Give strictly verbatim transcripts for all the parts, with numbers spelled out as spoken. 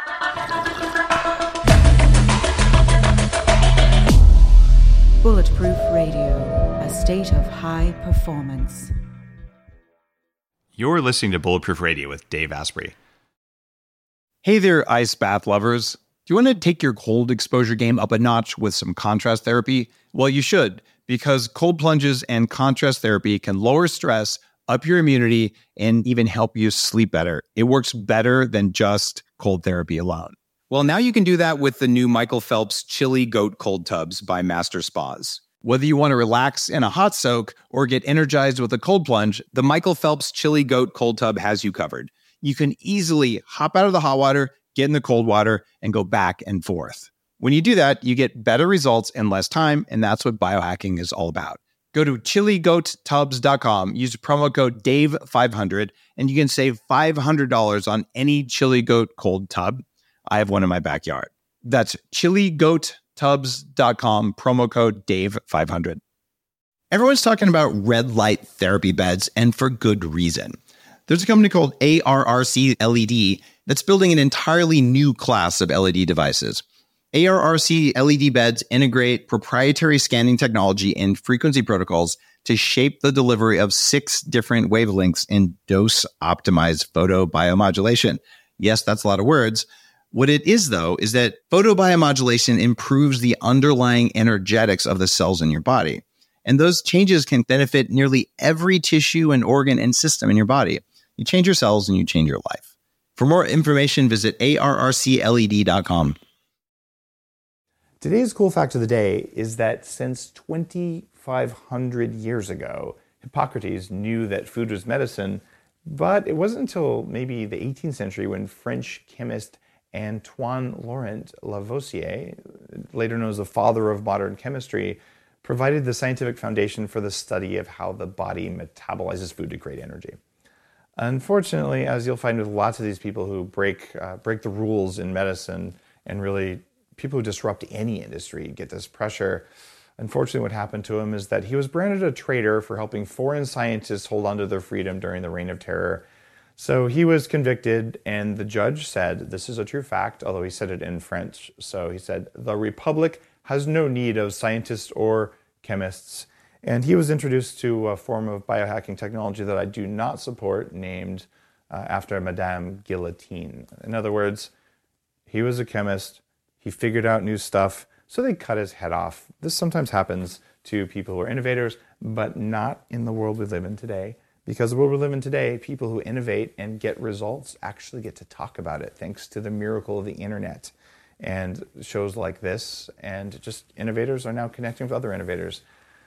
Bulletproof Radio, a state of high performance. You're listening to Bulletproof Radio with Dave Asprey. Hey there, ice bath lovers. Do you want to take your cold exposure game up a notch with some contrast therapy? Well, you should, because cold plunges and contrast therapy can lower stress, up your immunity, and even help you sleep better. It works better than just cold therapy alone. Well, now you can do that with the new Michael Phelps Chili Goat Cold Tubs by Master Spas. Whether you want to relax in a hot soak or get energized with a cold plunge, the Michael Phelps Chili Goat Cold Tub has you covered. You can easily hop out of the hot water, get in the cold water, and go back and forth. When you do that, you get better results in less time, and that's what biohacking is all about. Go to chili goat tubs dot com, use promo code Dave five hundred, and you can save five hundred dollars on any Chili Goat Cold Tub. I have one in my backyard. That's chili goat tubs dot com, promo code Dave five hundred. Everyone's talking about red light therapy beds, and for good reason. There's a company called A R R C L E D that's building an entirely new class of L E D devices. A R R C L E D beds integrate proprietary scanning technology and frequency protocols to shape the delivery of six different wavelengths in dose-optimized photobiomodulation. Yes, that's a lot of words. What it is, though, is that photobiomodulation improves the underlying energetics of the cells in your body. And those changes can benefit nearly every tissue and organ and system in your body. You change your cells and you change your life. For more information, visit A R R C L E D dot com. Today's cool fact of the day is that since twenty-five hundred years ago, Hippocrates knew that food was medicine, but it wasn't until maybe the eighteenth century when French chemist Antoine Laurent Lavoisier, later known as the father of modern chemistry, provided the scientific foundation for the study of how the body metabolizes food to create energy. Unfortunately, as you'll find with lots of these people who break uh, break the rules in medicine, and really people who disrupt any industry get this pressure, unfortunately what happened to him is that he was branded a traitor for helping foreign scientists hold on to their freedom during the Reign of Terror. So he was convicted, and the judge said, this is a true fact, although he said it in French. So he said, the Republic has no need of scientists or chemists. And he was introduced to a form of biohacking technology that I do not support, named uh, after Madame Guillotine. In other words, he was a chemist. He figured out new stuff, so they cut his head off. This sometimes happens to people who are innovators, but not in the world we live in today. Because the world we live in today, people who innovate and get results actually get to talk about it, thanks to the miracle of the internet and shows like this. And just innovators are now connecting with other innovators.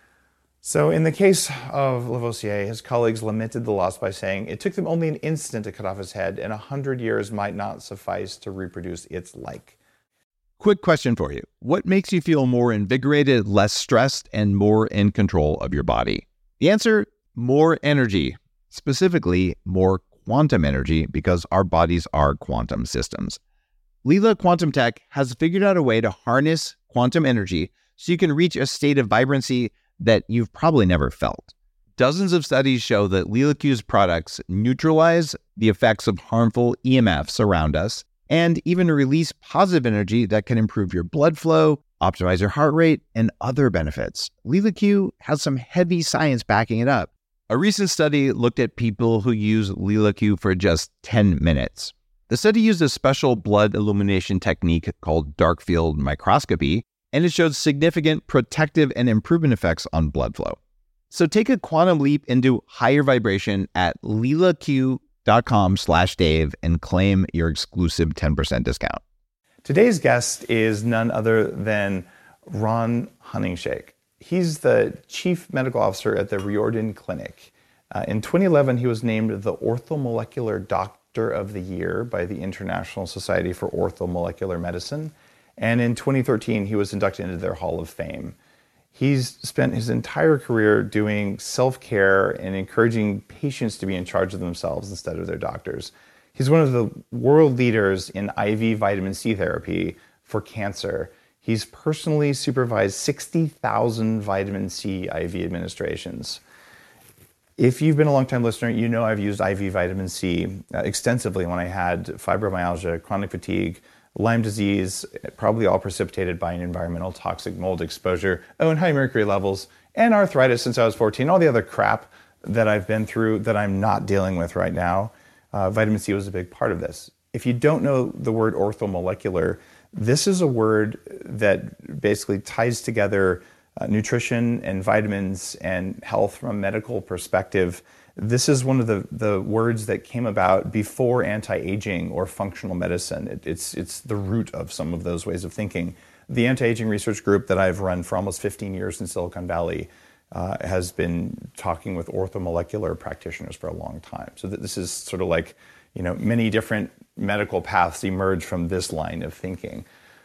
So in the case of Lavoisier, his colleagues lamented the loss by saying, it took them only an instant to cut off his head, and a hundred years might not suffice to reproduce its like. Quick question for you. What makes you feel more invigorated, less stressed, and more in control of your body? The answer: more energy, specifically more quantum energy, because our bodies are quantum systems. Lila Quantum Tech has figured out a way to harness quantum energy so you can reach a state of vibrancy that you've probably never felt. Dozens of studies show that LilaQ's products neutralize the effects of harmful E M Fs around us and even release positive energy that can improve your blood flow, optimize your heart rate, and other benefits. LilaQ has some heavy science backing it up. A recent study looked at people who use LilaQ for just ten minutes. The study used a special blood illumination technique called dark field microscopy, and it showed significant protective and improvement effects on blood flow. So take a quantum leap into higher vibration at lilaq.com slash Dave and claim your exclusive ten percent discount. Today's guest is none other than Ron Hunningshake. He's the chief medical officer at the Riordan Clinic. Uh, in twenty eleven, he was named the Orthomolecular Doctor of the Year by the International Society for Orthomolecular Medicine. And in twenty thirteen, he was inducted into their Hall of Fame. He's spent his entire career doing self-care and encouraging patients to be in charge of themselves instead of their doctors. He's one of the world leaders in I V vitamin C therapy for cancer. He's personally supervised sixty thousand vitamin C I V administrations. If you've been a long-time listener, you know I've used I V vitamin C uh, extensively when I had fibromyalgia, chronic fatigue, Lyme disease, probably all precipitated by an environmental toxic mold exposure, oh, and high mercury levels, and arthritis since I was fourteen, all the other crap that I've been through that I'm not dealing with right now. Uh, vitamin C was a big part of this. If you don't know the word orthomolecular, this is a word that basically ties together Uh, nutrition and vitamins and health from a medical perspective. This is one of the, the words that came about before anti-aging or functional medicine. It, it's, it's the root of some of those ways of thinking. The anti-aging research group that I've run for almost fifteen years in Silicon Valley uh, has been talking with orthomolecular practitioners for a long time. So that this is sort of like, you know, many different medical paths emerge from this line of thinking.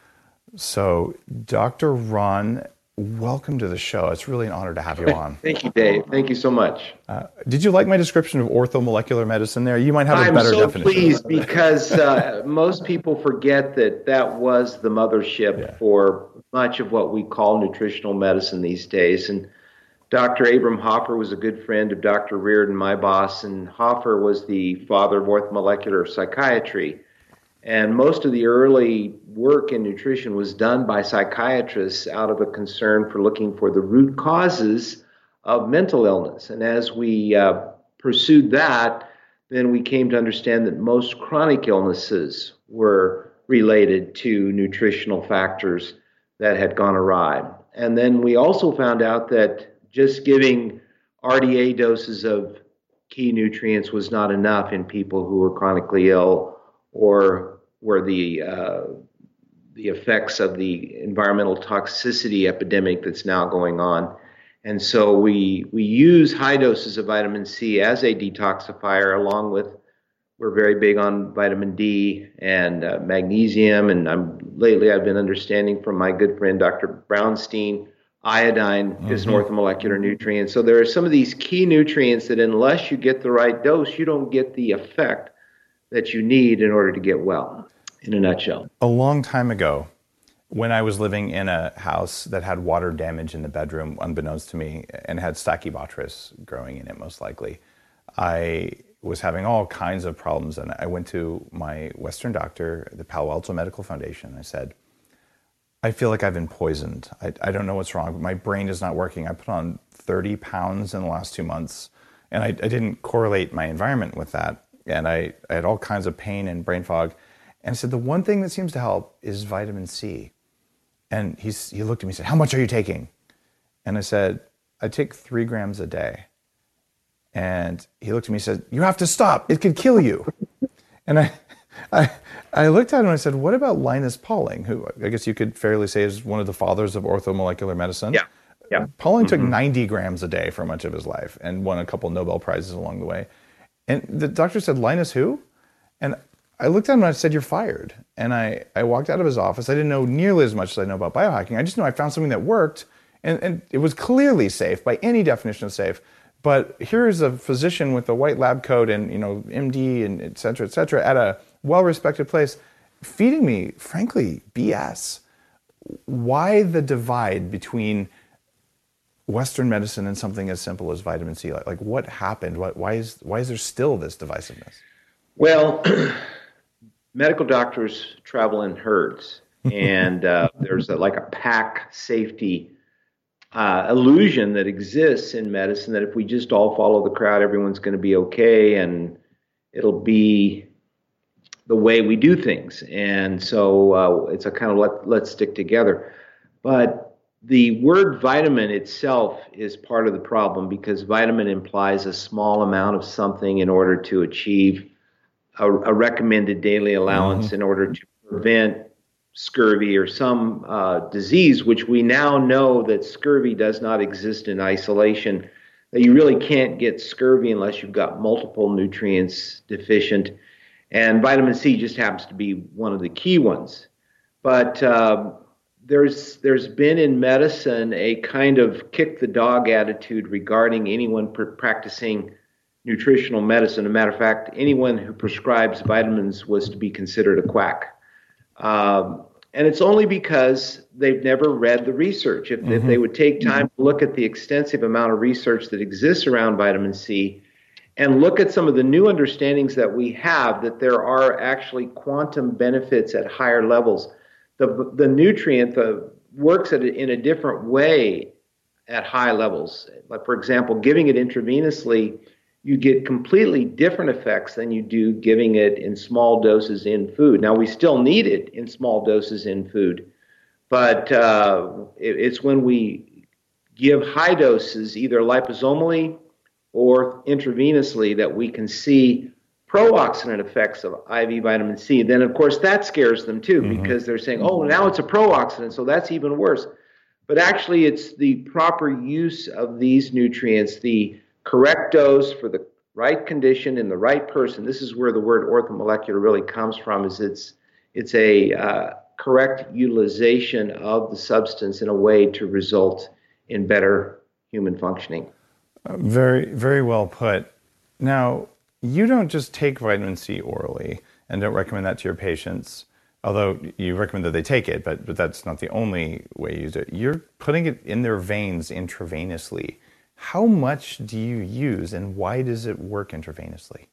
So Doctor Ron, welcome to the show. It's really an honor to have you on. Thank you, Dave. Thank you so much. Uh, did you like my description of orthomolecular medicine there? You might have a I'm better so definition. I'm so pleased because uh, most people forget that that was the mothership yeah. for much of what we call nutritional medicine these days. And Doctor Abram Hoffer was a good friend of Doctor Reardon, my boss, and Hoffer was the father of orthomolecular psychiatry. And most of the early work in nutrition was done by psychiatrists out of a concern for looking for the root causes of mental illness. And as we uh, pursued that, then we came to understand that most chronic illnesses were related to nutritional factors that had gone awry. And then we also found out that just giving R D A doses of key nutrients was not enough in people who were chronically ill or where the uh, the effects of the environmental toxicity epidemic that's now going on. And so we we use high doses of vitamin C as a detoxifier, along with, we're very big on vitamin D and uh, magnesium. And I'm lately I've been understanding from my good friend, Doctor Brownstein, iodine mm-hmm. is an orthomolecular nutrient. So there are some of these key nutrients that unless you get the right dose, you don't get the effect that you need in order to get well. In a nutshell. A long time ago, when I was living in a house that had water damage in the bedroom, unbeknownst to me, and had Stachybotrys growing in it most likely, I was having all kinds of problems. And I went to my Western doctor, the Palo Alto Medical Foundation. I said, I feel like I've been poisoned. I, I don't know what's wrong. My brain is not working. I put on thirty pounds in the last two months, and I, I didn't correlate my environment with that. And I, I had all kinds of pain and brain fog. And I said, the one thing that seems to help is vitamin C. And he's, he looked at me and said, how much are you taking? And I said, I take three grams a day. And he looked at me and said, you have to stop. It could kill you. And I, I, I looked at him and I said, what about Linus Pauling, who I guess you could fairly say is one of the fathers of orthomolecular medicine? Yeah. Yeah. Pauling mm-hmm. took ninety grams a day for much of his life and won a couple Nobel Prizes along the way. And the doctor said, Linus who? And I looked at him and I said, you're fired. And I, I walked out of his office. I didn't know nearly as much as I know about biohacking. I just knew I found something that worked, and, and it was clearly safe by any definition of safe. But here is a physician with a white lab coat and, you know, M D and et cetera, et cetera, at a well-respected place, feeding me, frankly, B S. Why the divide between Western medicine and something as simple as vitamin C? Like, like what happened? Why, why is why is there still this divisiveness? Well, medical doctors travel in herds, and uh, there's a, like a pack safety uh, illusion that exists in medicine that if we just all follow the crowd, everyone's going to be okay, and it'll be the way we do things. And so uh, it's a kind of let, let's stick together. But the word vitamin itself is part of the problem, because vitamin implies a small amount of something in order to achieve a, a recommended daily allowance mm-hmm. in order to prevent scurvy or some uh, disease, which we now know that scurvy does not exist in isolation, that you really can't get scurvy unless you've got multiple nutrients deficient. And vitamin C just happens to be one of the key ones. But uh, there's there's been in medicine a kind of kick the dog attitude regarding anyone pr- practicing nutritional medicine. As a matter of fact, anyone who prescribes vitamins was to be considered a quack. Um, And it's only because they've never read the research. If, mm-hmm. if they would take time to look at the extensive amount of research that exists around vitamin C and look at some of the new understandings that we have, that there are actually quantum benefits at higher levels. The, the nutrient the, works at a, in a different way at high levels. Like, for example, giving it intravenously, you get completely different effects than you do giving it in small doses in food. Now, we still need it in small doses in food, but uh, it, it's when we give high doses, either liposomally or intravenously, that we can see pro-oxidant effects of I V vitamin C. Then, of course, that scares them too, mm-hmm. because they're saying, oh, now it's a pro-oxidant, so that's even worse. But actually, it's the proper use of these nutrients, the correct dose for the right condition in the right person. This is where the word orthomolecular really comes from, is it's it's a uh, correct utilization of the substance in a way to result in better human functioning. Uh, very, very well put. Now, you don't just take vitamin C orally and don't recommend that to your patients, although you recommend that they take it, but, but that's not the only way you use it. You're putting it in their veins intravenously. How much do you use, and why does it work intravenously?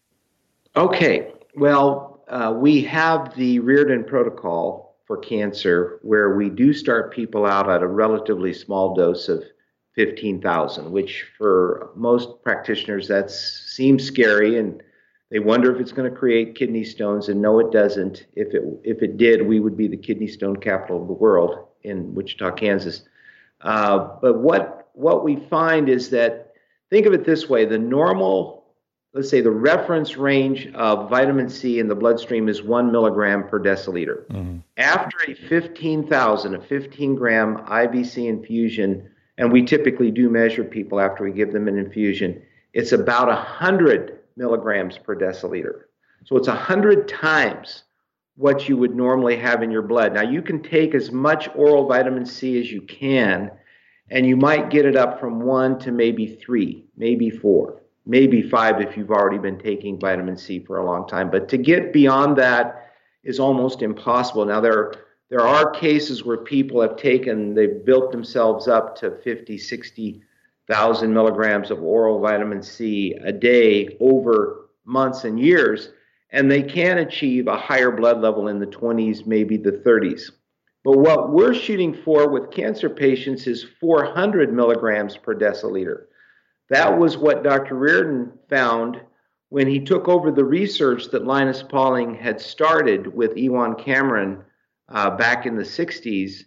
Okay, well, uh, we have the Reardon protocol for cancer, where we do start people out at a relatively small dose of fifteen thousand, which for most practitioners that seems scary, and they wonder if it's going to create kidney stones, and no, it doesn't. If it if it did, we would be the kidney stone capital of the world in Wichita, Kansas. Uh, but what what we find is that, think of it this way, the normal, let's say the reference range of vitamin C in the bloodstream is one milligram per deciliter. Mm-hmm. After a fifteen thousand, a fifteen gram I V C infusion, and we typically do measure people after we give them an infusion, it's about one hundred milligrams per deciliter. So it's one hundred times what you would normally have in your blood. Now, you can take as much oral vitamin C as you can, and you might get it up from one to maybe three, maybe four, maybe five if you've already been taking vitamin C for a long time. But to get beyond that is almost impossible. Now, there, there are cases where people have taken, they've built themselves up to fifty, sixty thousand milligrams of oral vitamin C a day over months and years, and they can achieve a higher blood level in the twenties, maybe the thirties. But what we're shooting for with cancer patients is four hundred milligrams per deciliter. That was what Doctor Reardon found when he took over the research that Linus Pauling had started with Ewan Cameron uh, back in the sixties,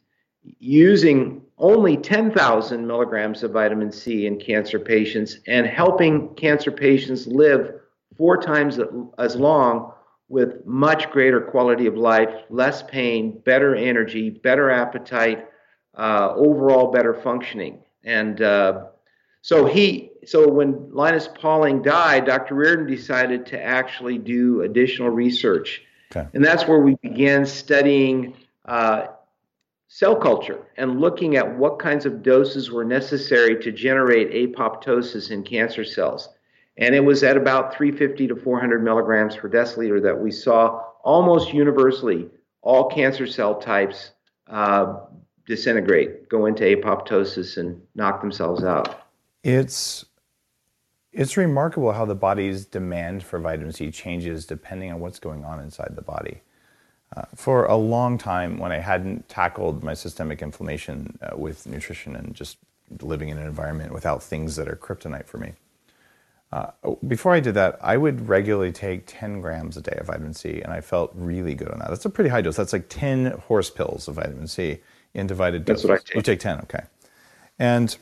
using only ten thousand milligrams of vitamin C in cancer patients and helping cancer patients live four times as long with much greater quality of life, less pain, better energy, better appetite, uh, overall better functioning. And uh, so he, so when Linus Pauling died, Doctor Reardon decided to actually do additional research. Okay. And that's where we began studying uh, cell culture and looking at what kinds of doses were necessary to generate apoptosis in cancer cells. And it was at about three fifty to four hundred milligrams per deciliter that we saw almost universally all cancer cell types uh, disintegrate, go into apoptosis and knock themselves out. It's it's remarkable how the body's demand for vitamin C changes depending on what's going on inside the body. Uh, for a long time, when I hadn't tackled my systemic inflammation uh, with nutrition and just living in an environment without things that are kryptonite for me, Uh, before I did that, I would regularly take ten grams a day of vitamin C, and I felt really good on that. That's a pretty high dose. That's like ten horse pills of vitamin C in divided doses. That's what I take. You take ten, okay. And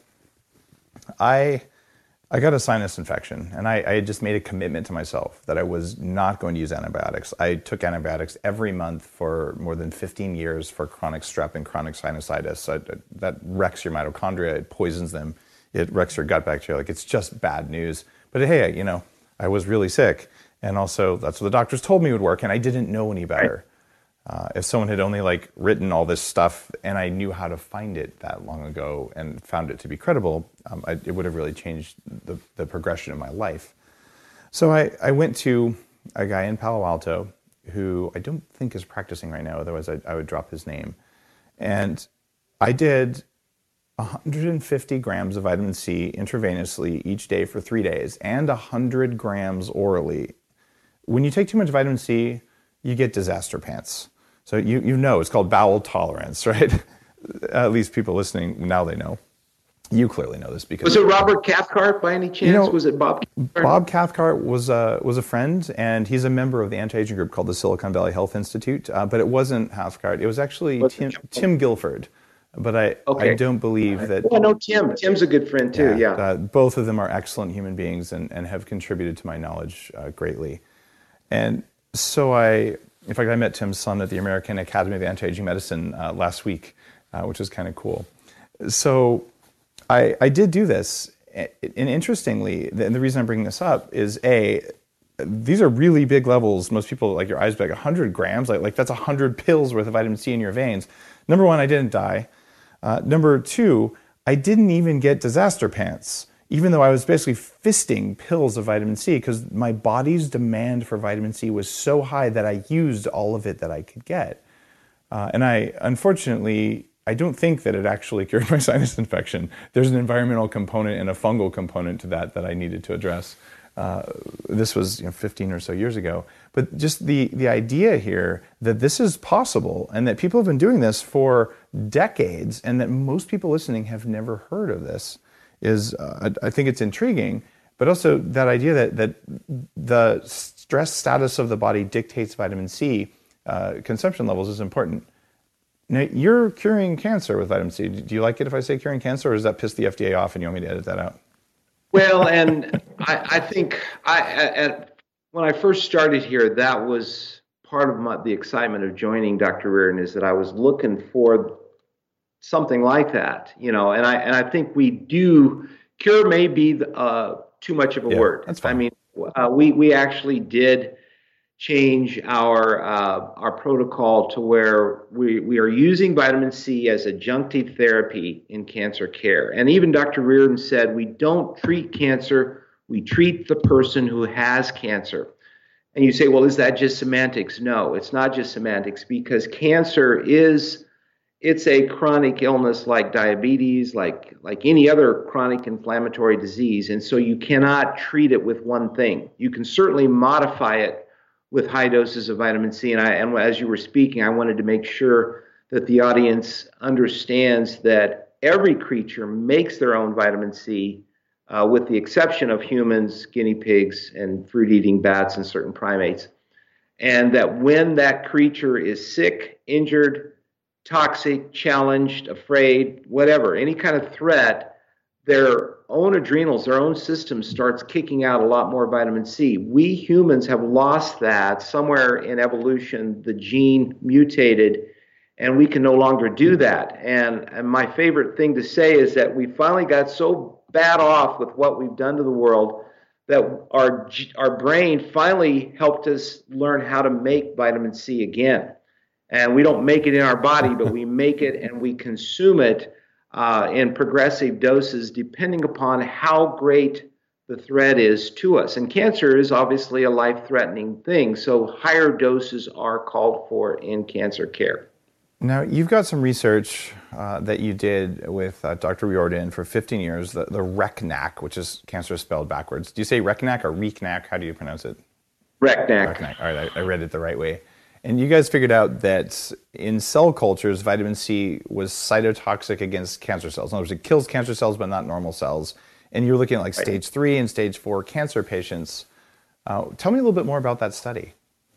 I I got a sinus infection, and I, I had just made a commitment to myself that I was not going to use antibiotics. I took antibiotics every month for more than fifteen years for chronic strep and chronic sinusitis. So that wrecks your mitochondria. It poisons them. It wrecks your gut bacteria. Like, it's just bad news. But hey, you know, I was really sick, and also that's what the doctors told me would work, and I didn't know any better. Uh, if someone had only like written all this stuff, and I knew how to find it that long ago and found it to be credible, um, I, it would have really changed the, the progression of my life. So I, I went to a guy in Palo Alto who I don't think is practicing right now, otherwise I, I would drop his name. And I did one hundred fifty grams of vitamin C intravenously each day for three days and one hundred grams orally. When you take too much vitamin C, you get disaster pants. So you, you know, it's called bowel tolerance, right? At least people listening, now they know. You clearly know this because... Was it Robert Cathcart by any chance? You know, was it Bob Cathcart? Bob Cathcart was a, was a friend, and he's a member of the anti-aging group called the Silicon Valley Health Institute, uh, but it wasn't Cathcart. It was actually What's Tim, Tim Guilford. But I, okay. I don't believe that... Oh, I know Tim. Tim's a good friend too, yeah. yeah. Uh, both of them are excellent human beings and, and have contributed to my knowledge uh, greatly. And so I... In fact, I met Tim's son at the American Academy of Anti-Aging Medicine uh, last week, uh, which was kind of cool. So I, I did do this. And interestingly, and the reason I'm bringing this up is, A, these are really big levels. Most people, like your eyes, be like one hundred grams. Like, like that's one hundred pills worth of vitamin C in your veins. Number one, I didn't die. Uh, number two, I didn't even get disaster pants, even though I was basically fisting pills of vitamin C because my body's demand for vitamin C was so high that I used all of it that I could get. Uh, and I, unfortunately, I don't think that it actually cured my sinus infection. There's an environmental component and a fungal component to that that I needed to address. Uh, this was you know, fifteen or so years ago. But just the, the idea here that this is possible and that people have been doing this for decades and that most people listening have never heard of this is, uh, I think it's intriguing, but also that idea that, that the stress status of the body dictates vitamin C uh, consumption levels is important. Now, you're curing cancer with vitamin C. Do you like it if I say curing cancer, or does that piss the F D A off and you want me to edit that out? Well, and I, I think I, at, when I first started here, that was part of my, the excitement of joining Doctor Reardon, is that I was looking for something like that, you know, and I and I think we do. Cure may be uh, too much of a yeah, word. That's fine. I mean, uh, we we actually did change our uh, our protocol to where we we are using vitamin C as adjunctive therapy in cancer care. And even Doctor Reardon said we don't treat cancer, we treat the person who has cancer. And you say, well, is that just semantics? No, it's not just semantics, because cancer is it's a chronic illness like diabetes, like like any other chronic inflammatory disease. And so you cannot treat it with one thing. You can certainly modify it with high doses of vitamin C. And I, and as you were speaking, I wanted to make sure that the audience understands that every creature makes their own vitamin C, uh, with the exception of humans, guinea pigs, and fruit-eating bats and certain primates. And that when that creature is sick, injured, toxic, challenged, afraid, whatever, any kind of threat, their own adrenals, their own system starts kicking out a lot more vitamin C. We humans have lost that somewhere in evolution. The gene mutated, and we can no longer do that. And, and my favorite thing to say is that we finally got so bad off with what we've done to the world that our our brain finally helped us learn how to make vitamin C again. And we don't make it in our body, but we make it and we consume it uh, in progressive doses depending upon how great the threat is to us. And cancer is obviously a life-threatening thing, so higher doses are called for in cancer care. Now, you've got some research uh, that you did with uh, Doctor Riordan for fifteen years, the, the RECNAC, which is cancer spelled backwards. Do you say RECNAC or RECNAC? How do you pronounce it? RECNAC. RECNAC. All right, I, I read it the right way. And you guys figured out that in cell cultures, vitamin C was cytotoxic against cancer cells. In other words, it kills cancer cells, but not normal cells. And you're looking at like right. stage three and stage four cancer patients. Uh, tell me a little bit more about that study.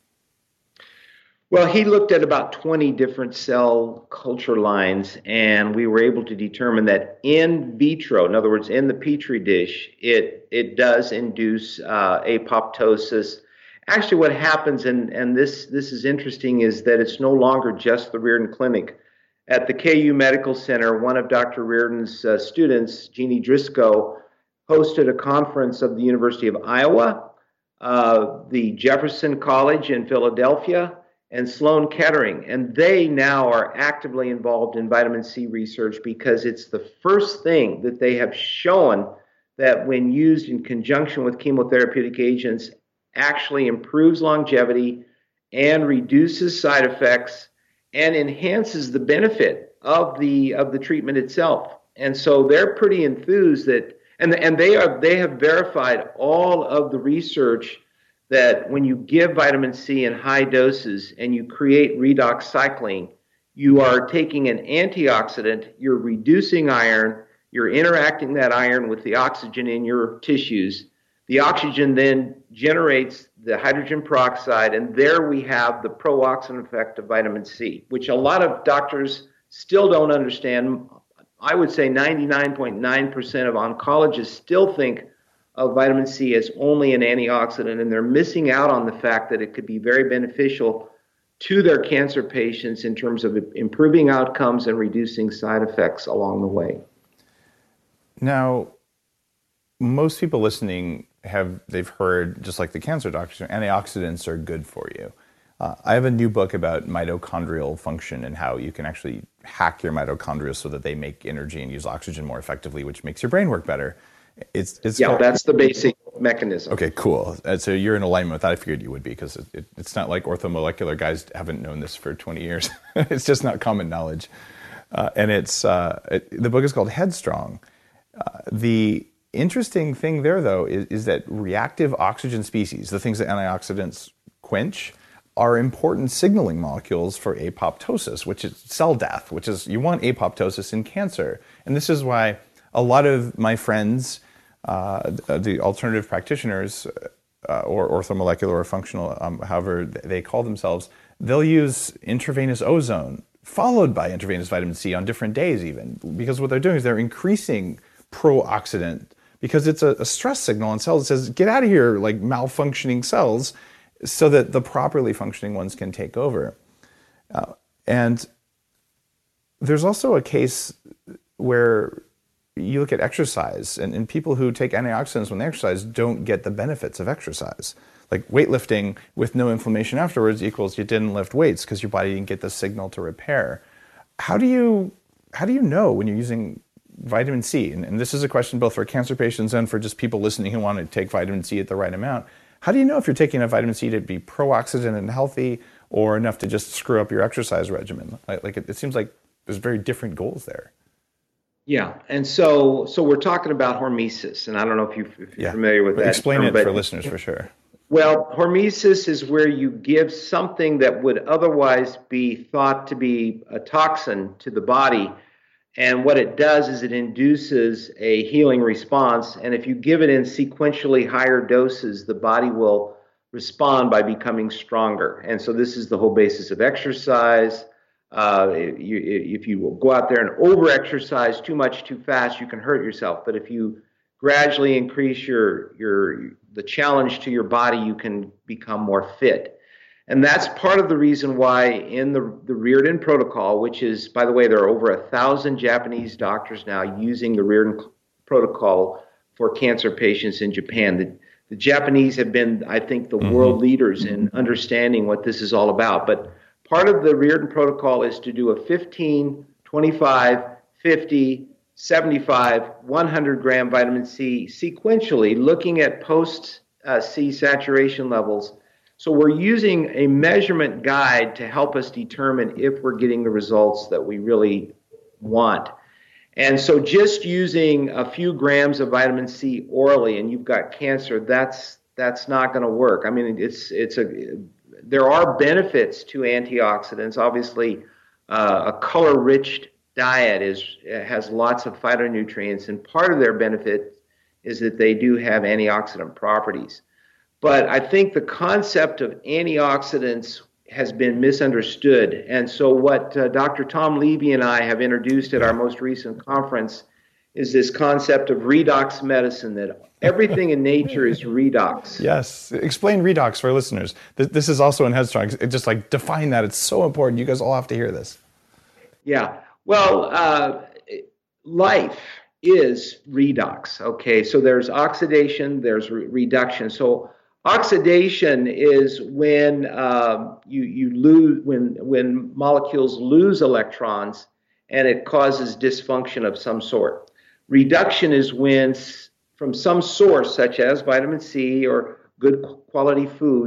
Well, he looked at about twenty different cell culture lines, and we were able to determine that in vitro, in other words, in the Petri dish, it, it does induce uh, apoptosis. Actually, what happens, and, and this, this is interesting, is that it's no longer just the Reardon Clinic. At the K U Medical Center, one of Doctor Reardon's uh, students, Jeannie Driscoll, hosted a conference of the University of Iowa, uh, the Jefferson College in Philadelphia, and Sloan Kettering. And they now are actively involved in vitamin C research because it's the first thing that they have shown that when used in conjunction with chemotherapeutic agents actually improves longevity and reduces side effects and enhances the benefit of the of the treatment itself. And so they're pretty enthused that, and and they are they have verified all of the research that when you give vitamin C in high doses and you create redox cycling, you are taking an antioxidant, you're reducing iron, you're interacting that iron with the oxygen in your tissues. The oxygen then generates the hydrogen peroxide, and there we have the pro-oxidant effect of vitamin C, which a lot of doctors still don't understand. I would say ninety-nine point nine percent of oncologists still think of vitamin C as only an antioxidant, and they're missing out on the fact that it could be very beneficial to their cancer patients in terms of improving outcomes and reducing side effects along the way. Now, most people listening have, they've heard, just like the cancer doctors, antioxidants are good for you. Uh, I have a new book about mitochondrial function and how you can actually hack your mitochondria so that they make energy and use oxygen more effectively, which makes your brain work better. It's, it's yeah, called, that's the basic mechanism. Okay, cool. And so you're in alignment with that. I figured you would be, because it, it, it's not like orthomolecular guys haven't known this for twenty years. It's just not common knowledge. Uh, and it's uh, it, the book is called Headstrong. Uh, the interesting thing there, though, is, is that reactive oxygen species, the things that antioxidants quench, are important signaling molecules for apoptosis, which is cell death, which is, you want apoptosis in cancer. And this is why a lot of my friends, uh, the alternative practitioners, uh, or orthomolecular or functional, um, however they call themselves, they'll use intravenous ozone followed by intravenous vitamin C on different days even, because what they're doing is they're increasing pro-oxidant, because it's a, a stress signal on cells that says, get out of here, like malfunctioning cells, so that the properly functioning ones can take over. Uh, and there's also a case where you look at exercise, and, and people who take antioxidants when they exercise don't get the benefits of exercise. Like weightlifting with no inflammation afterwards equals you didn't lift weights because your body didn't get the signal to repair. How do you how do you know when you're using vitamin C? And, and this is a question both for cancer patients and for just people listening who want to take vitamin C at the right amount. How do you know if you're taking a vitamin C to be pro-oxidant and healthy, or enough to just screw up your exercise regimen? Like, like it, it seems like there's very different goals there. Yeah, and so so we're talking about hormesis, and I don't know if, you, if you're yeah. familiar with that. Explain term, it but, for listeners for sure. Well, hormesis is where you give something that would otherwise be thought to be a toxin to the body, and what it does is it induces a healing response, and if you give it in sequentially higher doses, the body will respond by becoming stronger. And so this is the whole basis of exercise. Uh, you, if you will go out there and over-exercise too much too fast, you can hurt yourself. But if you gradually increase your your the challenge to your body, you can become more fit. And that's part of the reason why in the, the Reardon Protocol, which is, by the way, there are over a thousand Japanese doctors now using the Reardon Protocol for cancer patients in Japan. The, the Japanese have been, I think, the mm-hmm. world leaders in understanding what this is all about. But part of the Reardon Protocol is to do a fifteen, twenty-five, fifty, seventy-five, one hundred gram vitamin C sequentially, looking at post-C uh, saturation levels. So we're using a measurement guide to help us determine if we're getting the results that we really want. And so just using a few grams of vitamin C orally and you've got cancer, that's that's not going to work. I mean, it's it's a there are benefits to antioxidants. Obviously, uh, a color-rich diet is has lots of phytonutrients, and part of their benefit is that they do have antioxidant properties. But I think the concept of antioxidants has been misunderstood. And so what uh, Doctor Tom Levy and I have introduced at our most recent conference is this concept of redox medicine, that everything in nature is redox. Yes. Explain redox for our listeners. This is also in Headstrong. Just like define that. It's so important. You guys all have to hear this. Yeah. Well, uh, life is redox. Okay. So there's oxidation, there's re- reduction. So oxidation is when um, you you lose when when molecules lose electrons and it causes dysfunction of some sort. Reduction is when s- from some source such as vitamin C or good quality food,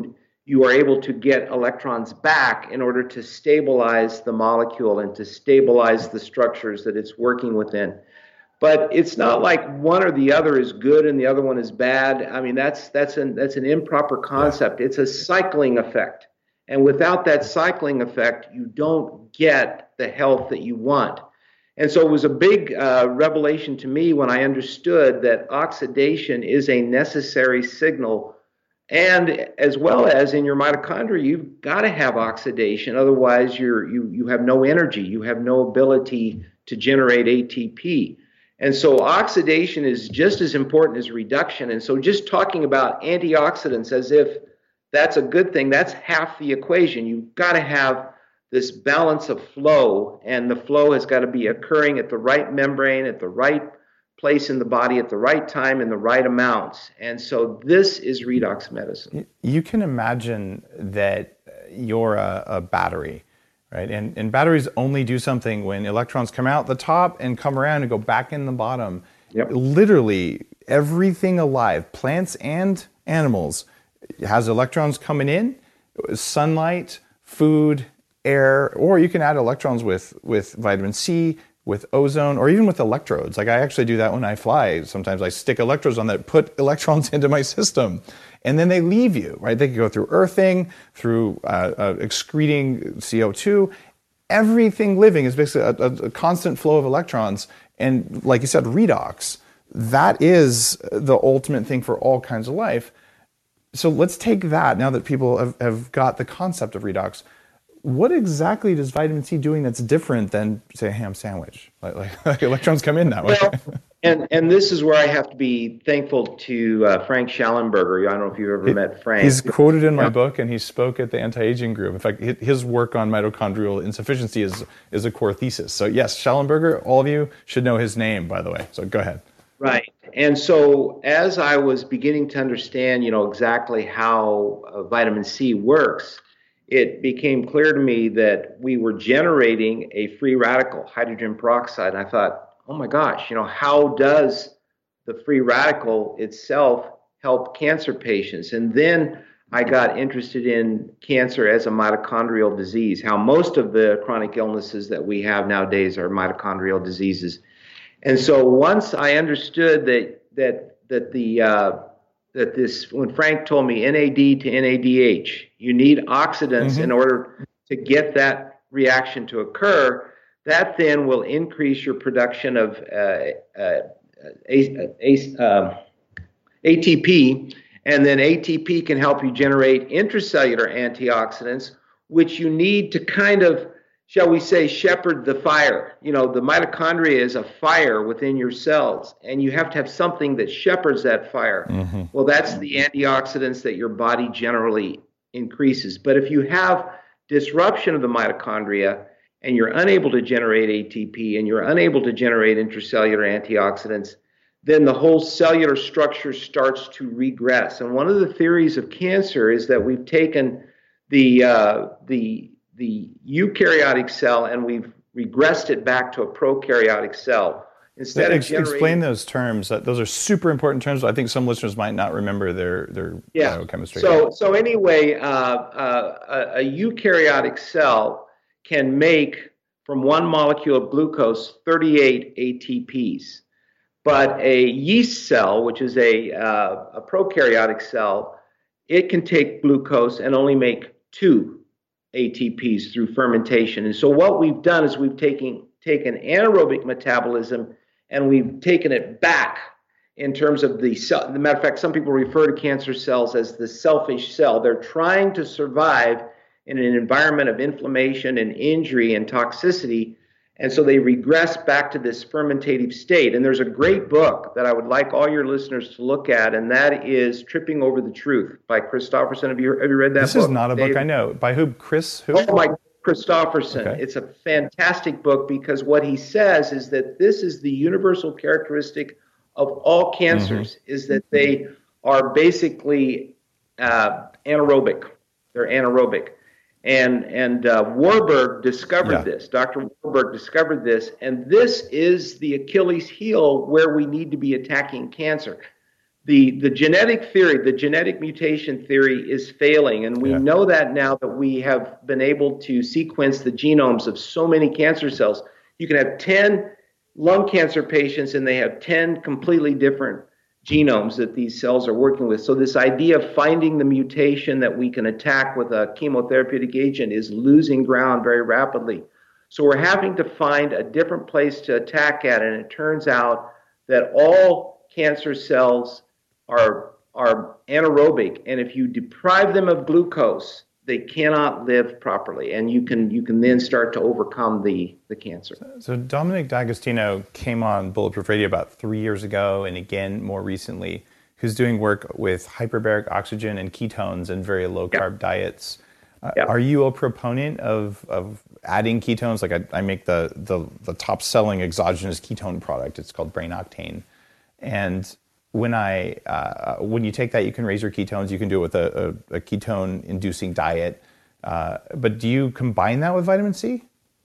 you are able to get electrons back in order to stabilize the molecule and to stabilize the structures that it's working within. But it's not like one or the other is good and the other one is bad. I mean, that's that's an that's an improper concept. It's a cycling effect. And without that cycling effect, you don't get the health that you want. And so it was a big uh, revelation to me when I understood that oxidation is a necessary signal. And as well as in your mitochondria, you've got to have oxidation. Otherwise, you're, you, you have no energy. You have no ability to generate A T P. And so oxidation is just as important as reduction. And so just talking about antioxidants as if that's a good thing, that's half the equation. You've got to have this balance of flow, and the flow has got to be occurring at the right membrane, at the right place in the body, at the right time, in the right amounts. And so this is redox medicine. You can imagine that you're a, a battery, right? And, and batteries only do something when electrons come out the top and come around and go back in the bottom. Yep. Literally everything alive, plants and animals, has electrons coming in, sunlight, food, air, or you can add electrons with, with vitamin C, with ozone, or even with electrodes. Like I actually do that when I fly. Sometimes I stick electrodes on that, put electrons into my system, and then they leave you, right? They can go through earthing, through uh, uh, excreting C O two. Everything living is basically a, a, a constant flow of electrons. And like you said, redox, that is the ultimate thing for all kinds of life. So let's take that, now that people have, have got the concept of redox. What exactly does vitamin C doing that's different than, say, a ham sandwich? Like, like, like electrons come in that way. Well, and, and this is where I have to be thankful to uh, Frank Schallenberger. I don't know if you've ever he, met Frank. He's quoted in my yeah. book, and he spoke at the anti-aging group. In fact, his work on mitochondrial insufficiency is, is a core thesis. So yes, Schallenberger, all of you should know his name, by the way. So go ahead. Right. And so as I was beginning to understand, you know, exactly how uh, vitamin C works, it became clear to me that we were generating a free radical, hydrogen peroxide. And I thought, oh my gosh, you know, how does the free radical itself help cancer patients? And then I got interested in cancer as a mitochondrial disease, how most of the chronic illnesses that we have nowadays are mitochondrial diseases. And so once I understood that that that the uh, that this, when Frank told me N A D to N A D H, you need oxidants mm-hmm. in order to get that reaction to occur, that then will increase your production of uh, uh, a, a, um, A T P, and then A T P can help you generate intracellular antioxidants, which you need to kind of, shall we say, shepherd the fire. You know, the mitochondria is a fire within your cells, and you have to have something that shepherds that fire. Mm-hmm. Well, that's the antioxidants that your body generally increases. But if you have disruption of the mitochondria and you're unable to generate A T P and you're unable to generate intracellular antioxidants, then the whole cellular structure starts to regress. And one of the theories of cancer is that we've taken the uh, the the eukaryotic cell and we've regressed it back to a prokaryotic cell. Instead Ex- of generating... Explain those terms. Those are super important terms. I think some listeners might not remember their, their yeah. biochemistry. So, so anyway, uh, uh, a, a eukaryotic cell can make from one molecule of glucose thirty-eight A T Ps. But a yeast cell, which is a, uh, a prokaryotic cell, it can take glucose and only make two A T Ps through fermentation. And so what we've done is we've taken taken anaerobic metabolism and we've taken it back in terms of the cell. As a matter of fact, some people refer to cancer cells as the selfish cell. They're trying to survive in an environment of inflammation and injury and toxicity. And so they regress back to this fermentative state. And there's a great book that I would like all your listeners to look at, and that is Tripping Over the Truth by Christofferson. Have you, have you read that this book? This is not a Dave? book I know. By who? Chris? Who? Oh, my Christofferson. Okay. It's a fantastic book because what he says is that this is the universal characteristic of all cancers, mm-hmm. is that they are basically uh, anaerobic. They're anaerobic. And and uh, Warburg discovered yeah. this. Doctor Warburg discovered this, and this is the Achilles heel where we need to be attacking cancer. the the genetic theory, the genetic mutation theory is failing. And we Yeah. know that now that we have been able to sequence the genomes of so many cancer cells. You can have ten lung cancer patients and they have ten completely different genomes that these cells are working with. So this idea of finding the mutation that we can attack with a chemotherapeutic agent is losing ground very rapidly. So we're having to find a different place to attack at, and it turns out that all cancer cells are, are anaerobic, and if you deprive them of glucose, they cannot live properly, and you can you can then start to overcome the, the cancer. So Dominic D'Agostino came on Bulletproof Radio about three years ago, and again more recently, who's doing work with hyperbaric oxygen and ketones and very low carb Yep. diets. Uh, Yep. Are you a proponent of of adding ketones? Like I, I make the, the the top selling exogenous ketone product. It's called Brain Octane, and when I uh, when you take that, you can raise your ketones. You can do it with a, a, a ketone inducing diet. Uh, but do you combine that with vitamin C?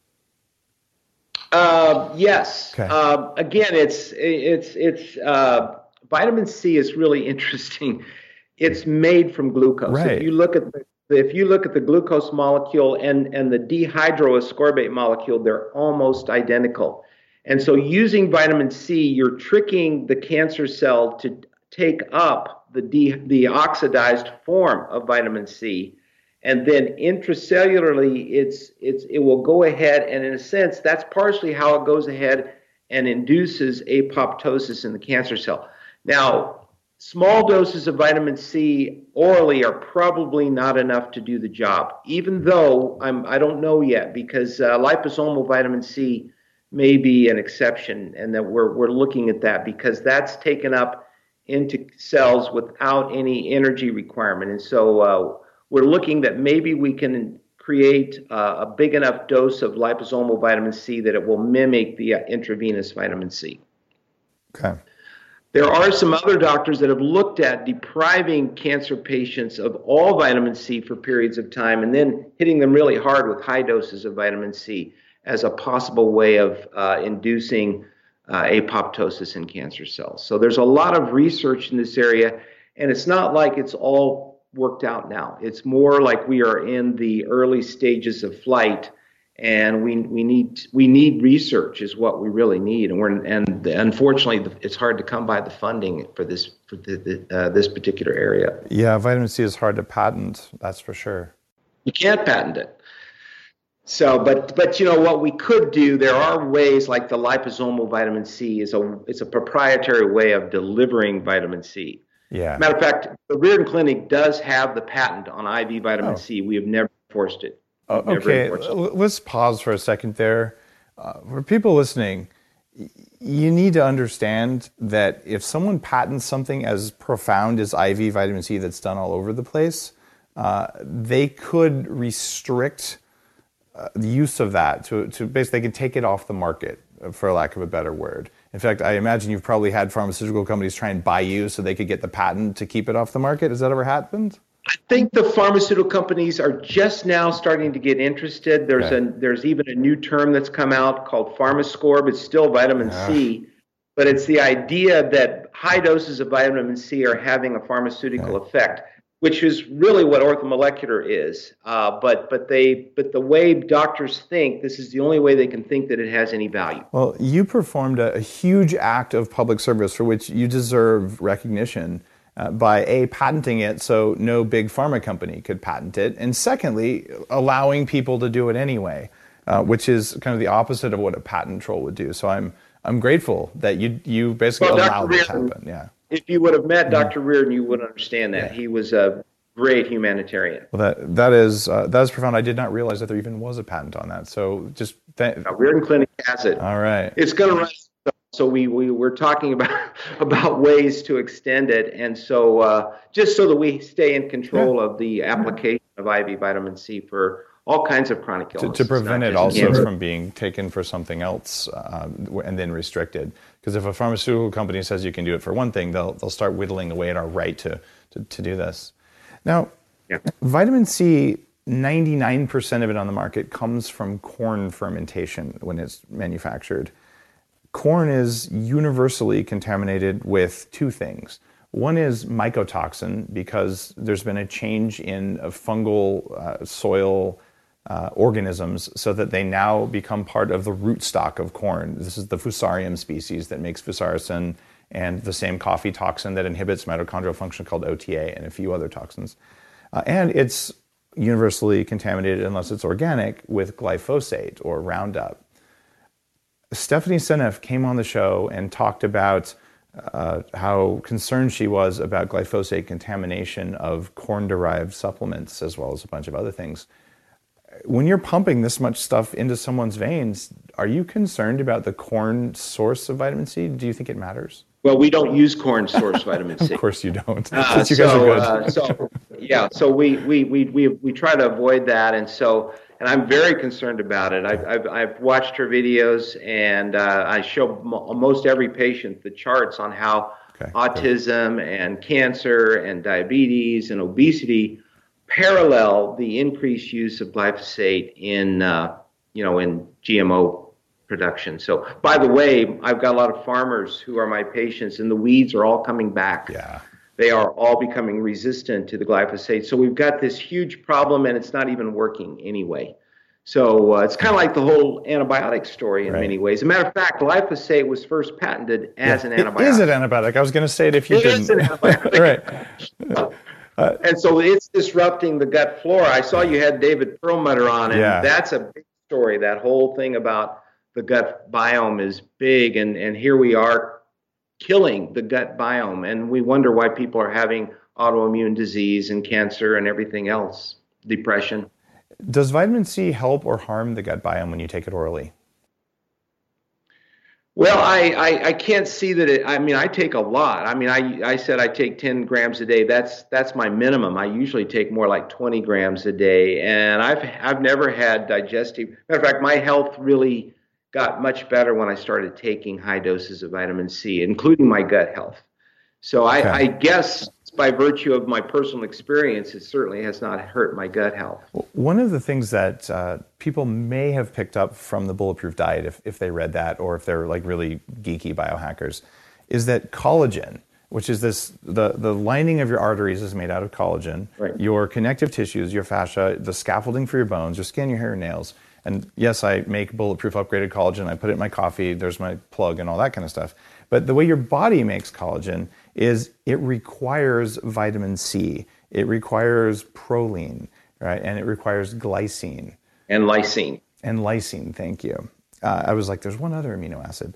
Uh, yes. Okay. Uh, again, it's it's it's uh, vitamin C is really interesting. It's made from glucose. Right. If you look at the if you look at the glucose molecule and and the dehydroascorbate molecule, they're almost identical. And so, using vitamin C, you're tricking the cancer cell to take up the de, the oxidized form of vitamin C. And then intracellularly, it's, it's, it will go ahead, and in a sense, that's partially how it goes ahead and induces apoptosis in the cancer cell. Now, small doses of vitamin C orally are probably not enough to do the job, even though I'm, I don't know yet, because uh, liposomal vitamin C may be an exception, and that we're, we're looking at that because that's taken up into cells without any energy requirement. And so uh, we're looking that maybe we can create uh, a big enough dose of liposomal vitamin C that it will mimic the uh, intravenous vitamin C. Okay. There are some other doctors that have looked at depriving cancer patients of all vitamin C for periods of time and then hitting them really hard with high doses of vitamin C as a possible way of uh, inducing uh, apoptosis in cancer cells. So there's a lot of research in this area, and it's not like it's all worked out now. It's more like we are in the early stages of flight, and we we need we need research is what we really need, and we're and unfortunately it's hard to come by the funding for this for the, the, uh, this particular area. Yeah, vitamin C is hard to patent. That's for sure. You can't patent it. So, but but you know what we could do? There are ways like the liposomal vitamin C is a it's a proprietary way of delivering vitamin C. Yeah. Matter of fact, the Reardon Clinic does have the patent on I V vitamin Oh. C. We have never enforced it. Oh, We've never okay, enforced it. l- let's pause for a second there. Uh, for people listening, y- you need to understand that if someone patents something as profound as I V vitamin C that's done all over the place, uh, they could restrict uh, the use of that to, to basically they could take it off the market, uh, for lack of a better word. In fact, I imagine you've probably had pharmaceutical companies try and buy you so they could get the patent to keep it off the market. Has that ever happened? I think the pharmaceutical companies are just now starting to get interested. There's Okay. a there's even a new term that's come out called PharmaScorb. It's still vitamin C, but it's the idea that high doses of vitamin C are having a pharmaceutical effect, which is really what orthomolecular is. Uh, but but they but the way doctors think, this is the only way they can think that it has any value. Well, you performed a, a huge act of public service for which you deserve recognition uh, by A, patenting it so no big pharma company could patent it, and secondly, allowing people to do it anyway, uh, which is kind of the opposite of what a patent troll would do. So I'm I'm grateful that you you basically Well, allowed Doctor this to Reardon- happen. Yeah. If you would have met Doctor Reardon, you would understand that. He was a great humanitarian. Well, that that is uh, that is profound. I did not realize that there even was a patent on that. So just th- Now, Reardon Clinic has it. all right. It's going to run. So we, we we're talking about about ways to extend it, and so uh, just so that we stay in control of the application of I V vitamin C for all kinds of chronic to, illnesses. to prevent not it just also cancer. from being taken for something else uh, and then restricted. Because if a pharmaceutical company says you can do it for one thing, they'll they'll start whittling away at our right to to, to do this. Now, Yeah. vitamin C, ninety-nine percent of it on the market comes from corn fermentation when it's manufactured. Corn is universally contaminated with two things. One is mycotoxin, because there's been a change in uh, fungal uh, soil uh, organisms so that they now become part of the rootstock of corn. This is the Fusarium species that makes fusaricin, and the same coffee toxin that inhibits mitochondrial function called O T A, and a few other toxins. Uh, and it's universally contaminated, unless it's organic, with glyphosate or Roundup. Stephanie Seneff came on the show and talked about uh, how concerned she was about glyphosate contamination of corn-derived supplements, as well as a bunch of other things. When you're pumping this much stuff into someone's veins, are you concerned about the corn source of vitamin C? Do you think it matters? Well, we don't use corn source vitamin C. Of course you don't. Uh, you guys so, are good. uh, so, yeah, so we, we, we, we, we try to avoid that. And so, and I'm very concerned about it. I've, I've, I've watched her videos, and uh, I show m- most every patient the charts on how okay, autism good. and cancer and diabetes and obesity parallel the increased use of glyphosate in, uh, you know, in G M O production. So, by the way, I've got a lot of farmers who are my patients, and the weeds are all coming back. Yeah. They are all becoming resistant to the glyphosate. So we've got this huge problem, and it's not even working anyway. So uh, it's kind of like the whole antibiotic story in right. many ways. As a matter of fact, glyphosate was first patented as yeah. an antibiotic. It is an antibiotic. I was going to say it if you it didn't. It is an antibiotic. Right. Uh, and so it's disrupting the gut flora. I saw you had David Perlmutter on, and yeah. that's a big story. That whole thing about the gut biome is big, and, and here we are killing the gut biome, and we wonder why people are having autoimmune disease and cancer and everything else, depression. Does vitamin C help or harm the gut biome when you take it orally? Well, I, I, I can't see that it, I mean, I take a lot. I mean, I, I said I take ten grams a day. That's, that's my minimum. I usually take more like twenty grams a day. And I've, I've never had digestive, matter of fact, my health really got much better when I started taking high doses of vitamin C, including my gut health. So I, okay. I guess by virtue of my personal experience, it certainly has not hurt my gut health. One of the things that uh, people may have picked up from the Bulletproof Diet, if, if they read that, or if they're like really geeky biohackers, is that collagen, which is this, the, the lining of your arteries is made out of collagen. Right. Your connective tissues, your fascia, the scaffolding for your bones, your skin, your hair, and nails. And yes, I make Bulletproof upgraded collagen. I put it in my coffee. There's my plug and all that kind of stuff. But the way your body makes collagen is it requires vitamin C. It requires proline, right? And it requires glycine. And lysine. And lysine, thank you. Uh, I was like, there's one other amino acid.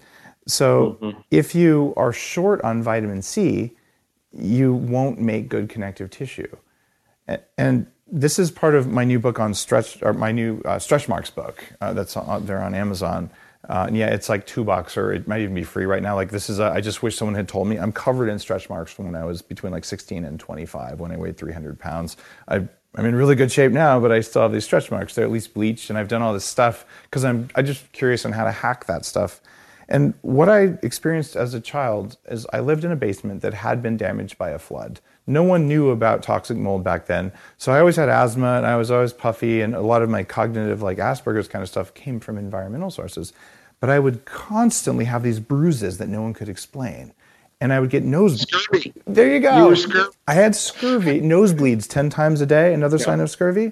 So mm-hmm. if you are short on vitamin C, you won't make good connective tissue. And, and this is part of my new book on stretch, or my new uh, Stretch Marks book uh, that's on, there on Amazon. Uh, and yeah, it's like two bucks, or it might even be free right now. Like this is, a, I just wish someone had told me. I'm covered in stretch marks from when I was between like sixteen and twenty-five, when I weighed three hundred pounds. I, I'm in really good shape now, but I still have these stretch marks. They're at least bleached, and I've done all this stuff because I'm, I'm just curious on how to hack that stuff. And what I experienced as a child is I lived in a basement that had been damaged by a flood. No one knew about toxic mold back then. So I always had asthma, and I was always puffy, and a lot of my cognitive, like Asperger's kind of stuff, came from environmental sources. But I would constantly have these bruises that no one could explain. And I would get nose... Scurvy. There you go. You were scurvy. I had scurvy, nosebleeds ten times a day, another yeah. sign of scurvy.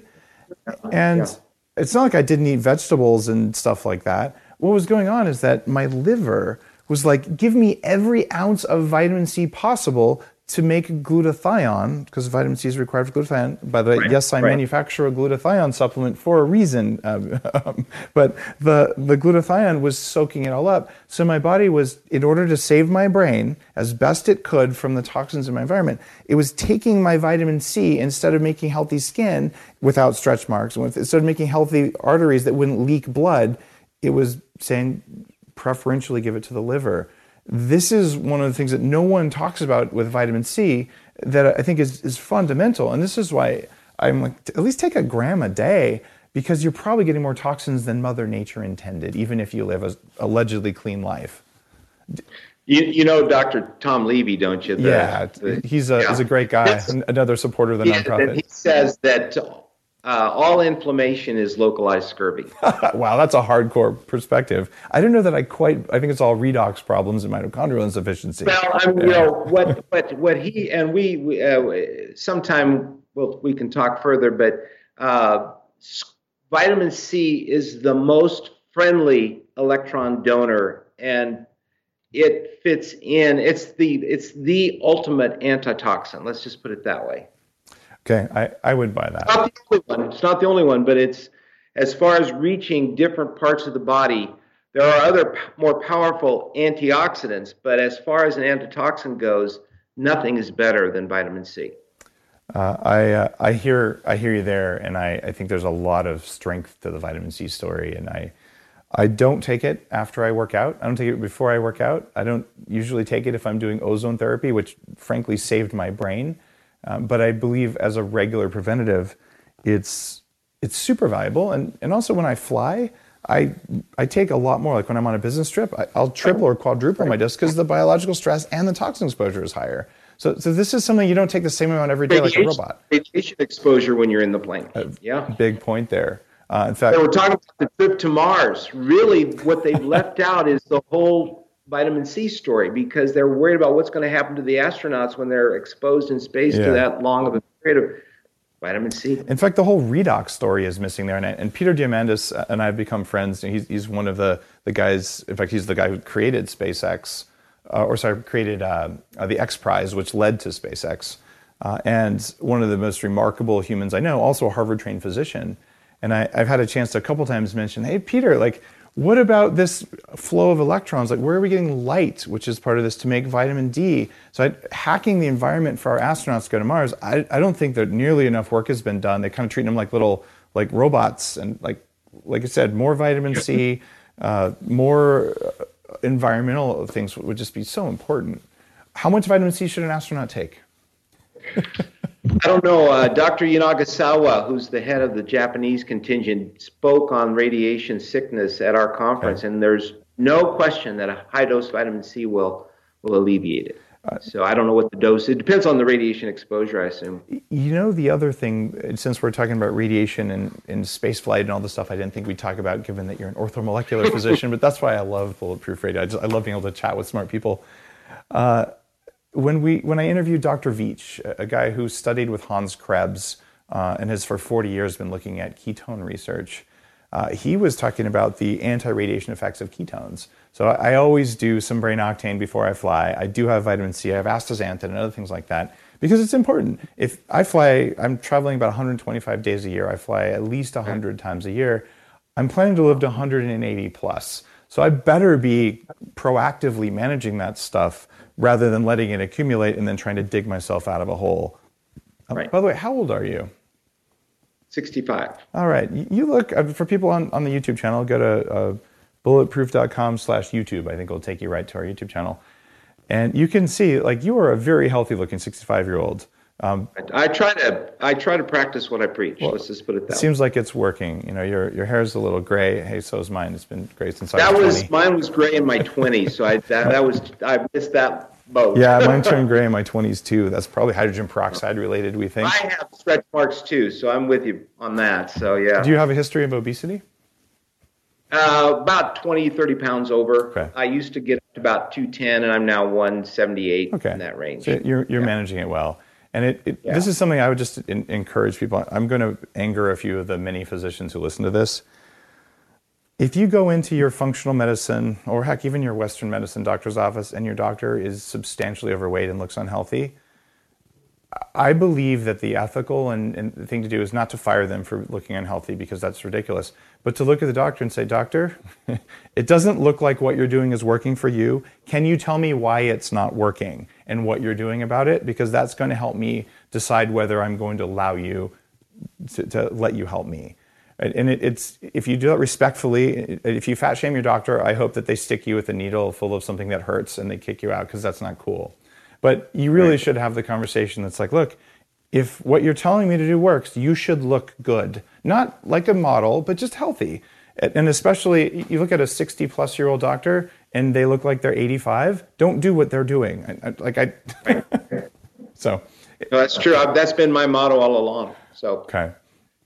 And yeah. it's not like I didn't eat vegetables and stuff like that. What was going on is that my liver was like, give me every ounce of vitamin C possible to make glutathione, because vitamin C is required for glutathione. By the way, right, yes, I right. manufacture a glutathione supplement for a reason. Um, but the, the glutathione was soaking it all up. So my body was, in order to save my brain as best it could from the toxins in my environment, it was taking my vitamin C instead of making healthy skin without stretch marks, and with, instead of making healthy arteries that wouldn't leak blood, it was saying preferentially give it to the liver. This is one of the things that no one talks about with vitamin C that I think is, is fundamental. And this is why I'm like, at least take a gram a day, because you're probably getting more toxins than Mother Nature intended, even if you live a allegedly clean life. You, you know Doctor Tom Levy, don't you? The, yeah, the, he's, a, yeah. he's a great guy, another supporter of the yeah, nonprofit. He says that Uh, all inflammation is localized scurvy. Wow, that's a hardcore perspective. I didn't know that I quite, I think it's all redox problems and mitochondrial insufficiency. Well, I'm, you know, what, what, what he, and we, we uh, sometime we'll, we can talk further, but uh, vitamin C is the most friendly electron donor, and it fits in. It's the, it's the ultimate antitoxin. Let's just put it that way. Okay, I, I would buy that. It's not the only one. It's not the only one, but it's, as far as reaching different parts of the body, there are other p- more powerful antioxidants, but as far as an antitoxin goes, nothing is better than vitamin C. Uh, I uh, I hear I hear you there, and I, I think there's a lot of strength to the vitamin C story, and I I don't take it after I work out. I don't take it before I work out. I don't usually take it if I'm doing ozone therapy, which frankly saved my brain. Um, but I believe as a regular preventative, it's it's super valuable. And and also when I fly, I I take a lot more. Like when I'm on a business trip, I, I'll triple or quadruple my dose because the biological stress and the toxin exposure is higher. So so this is something you don't take the same amount every day radiation, like a robot. Radiation exposure when you're in the plane. Uh, yeah. Big point there. Uh, in fact, so we're talking about the trip to Mars. Really, what they've left out is the whole vitamin C story, because they're worried about what's going to happen to the astronauts when they're exposed in space yeah. to that long of a period of vitamin C. In fact, the whole redox story is missing there. And, I, and Peter Diamandis and I have become friends. He's, he's one of the, the guys, in fact, he's the guy who created SpaceX, uh, or sorry, created uh, uh, the X Prize, which led to SpaceX. Uh, and one of the most remarkable humans I know, also a Harvard-trained physician. And I, I've had a chance to a couple times mention, hey, Peter, like, what about this flow of electrons? Like, where are we getting light, which is part of this, to make vitamin D? So I, hacking the environment for our astronauts to go to Mars, I, I don't think that nearly enough work has been done. They kind of treat them like little like robots. And like like I said, more vitamin C, uh, more environmental things would just be so important. How much vitamin C should an astronaut take? I don't know. Uh, Doctor Yanagasawa, who's the head of the Japanese contingent, spoke on radiation sickness at our conference, okay. and there's no question that a high dose vitamin C will will alleviate it. Uh, so I don't know what the dose. It depends on the radiation exposure, I assume. You know, the other thing, since we're talking about radiation and, and space flight and all the stuff, I didn't think we'd talk about, given that you're an orthomolecular physician, but that's why I love Bulletproof Radio. I, just, I love being able to chat with smart people. Uh, When we when I interviewed Doctor Veach, a guy who studied with Hans Krebs uh, and has for forty years been looking at ketone research, uh, he was talking about the anti-radiation effects of ketones. So I, I always do some brain octane before I fly. I do have vitamin C. I have astaxanthin and other things like that because it's important. If I fly, I'm traveling about one hundred twenty-five days a year. I fly at least one hundred times a year. I'm planning to live to one hundred eighty plus. So I better be proactively managing that stuff rather than letting it accumulate and then trying to dig myself out of a hole. Right. Uh, by the way, how old are you? sixty-five. All right. You look, uh, for people on, on the YouTube channel, go to uh, bulletproof.com slash YouTube. I think it'll take you right to our YouTube channel. And you can see, like, you are a very healthy looking sixty-five-year-old. Um, I, I try to I try to practice what I preach. Well, let's just put it that way. It seems like it's working. You know, your your hair is a little gray. Hey, so is mine. It's been gray since that I was was twenty. Mine was gray in my twenties, so I that, that was I missed that boat. Yeah, mine turned gray in my twenties too. That's probably hydrogen peroxide related, we think. I have stretch marks too, so I'm with you on that. So yeah. Do you have a history of obesity? Uh, about twenty, thirty pounds over. Okay. I used to get up to about two ten, and I'm now one seventy-eight okay. in that range. So you're you're yeah. managing it well. And it, it yeah. this is something I would just in, encourage people. I'm going to anger a few of the many physicians who listen to this. If you go into your functional medicine, or heck, even your Western medicine doctor's office, and your doctor is substantially overweight and looks unhealthy, I believe that the ethical and, and the thing to do is not to fire them for looking unhealthy, because that's ridiculous, but to look at the doctor and say, doctor, it doesn't look like what you're doing is working for you. Can you tell me why it's not working and what you're doing about it? Because that's going to help me decide whether I'm going to allow you to, to let you help me. And it, it's if you do that respectfully, if you fat shame your doctor, I hope that they stick you with a needle full of something that hurts and they kick you out, because that's not cool. But you really right. should have the conversation that's like, look, if what you're telling me to do works, you should look good. Not like a model, but just healthy. And especially, you look at a sixty-plus-year-old doctor, and they look like they're eighty-five. Don't do what they're doing. I, I, like I, so. No, that's true. That's been my motto all along. So. Okay.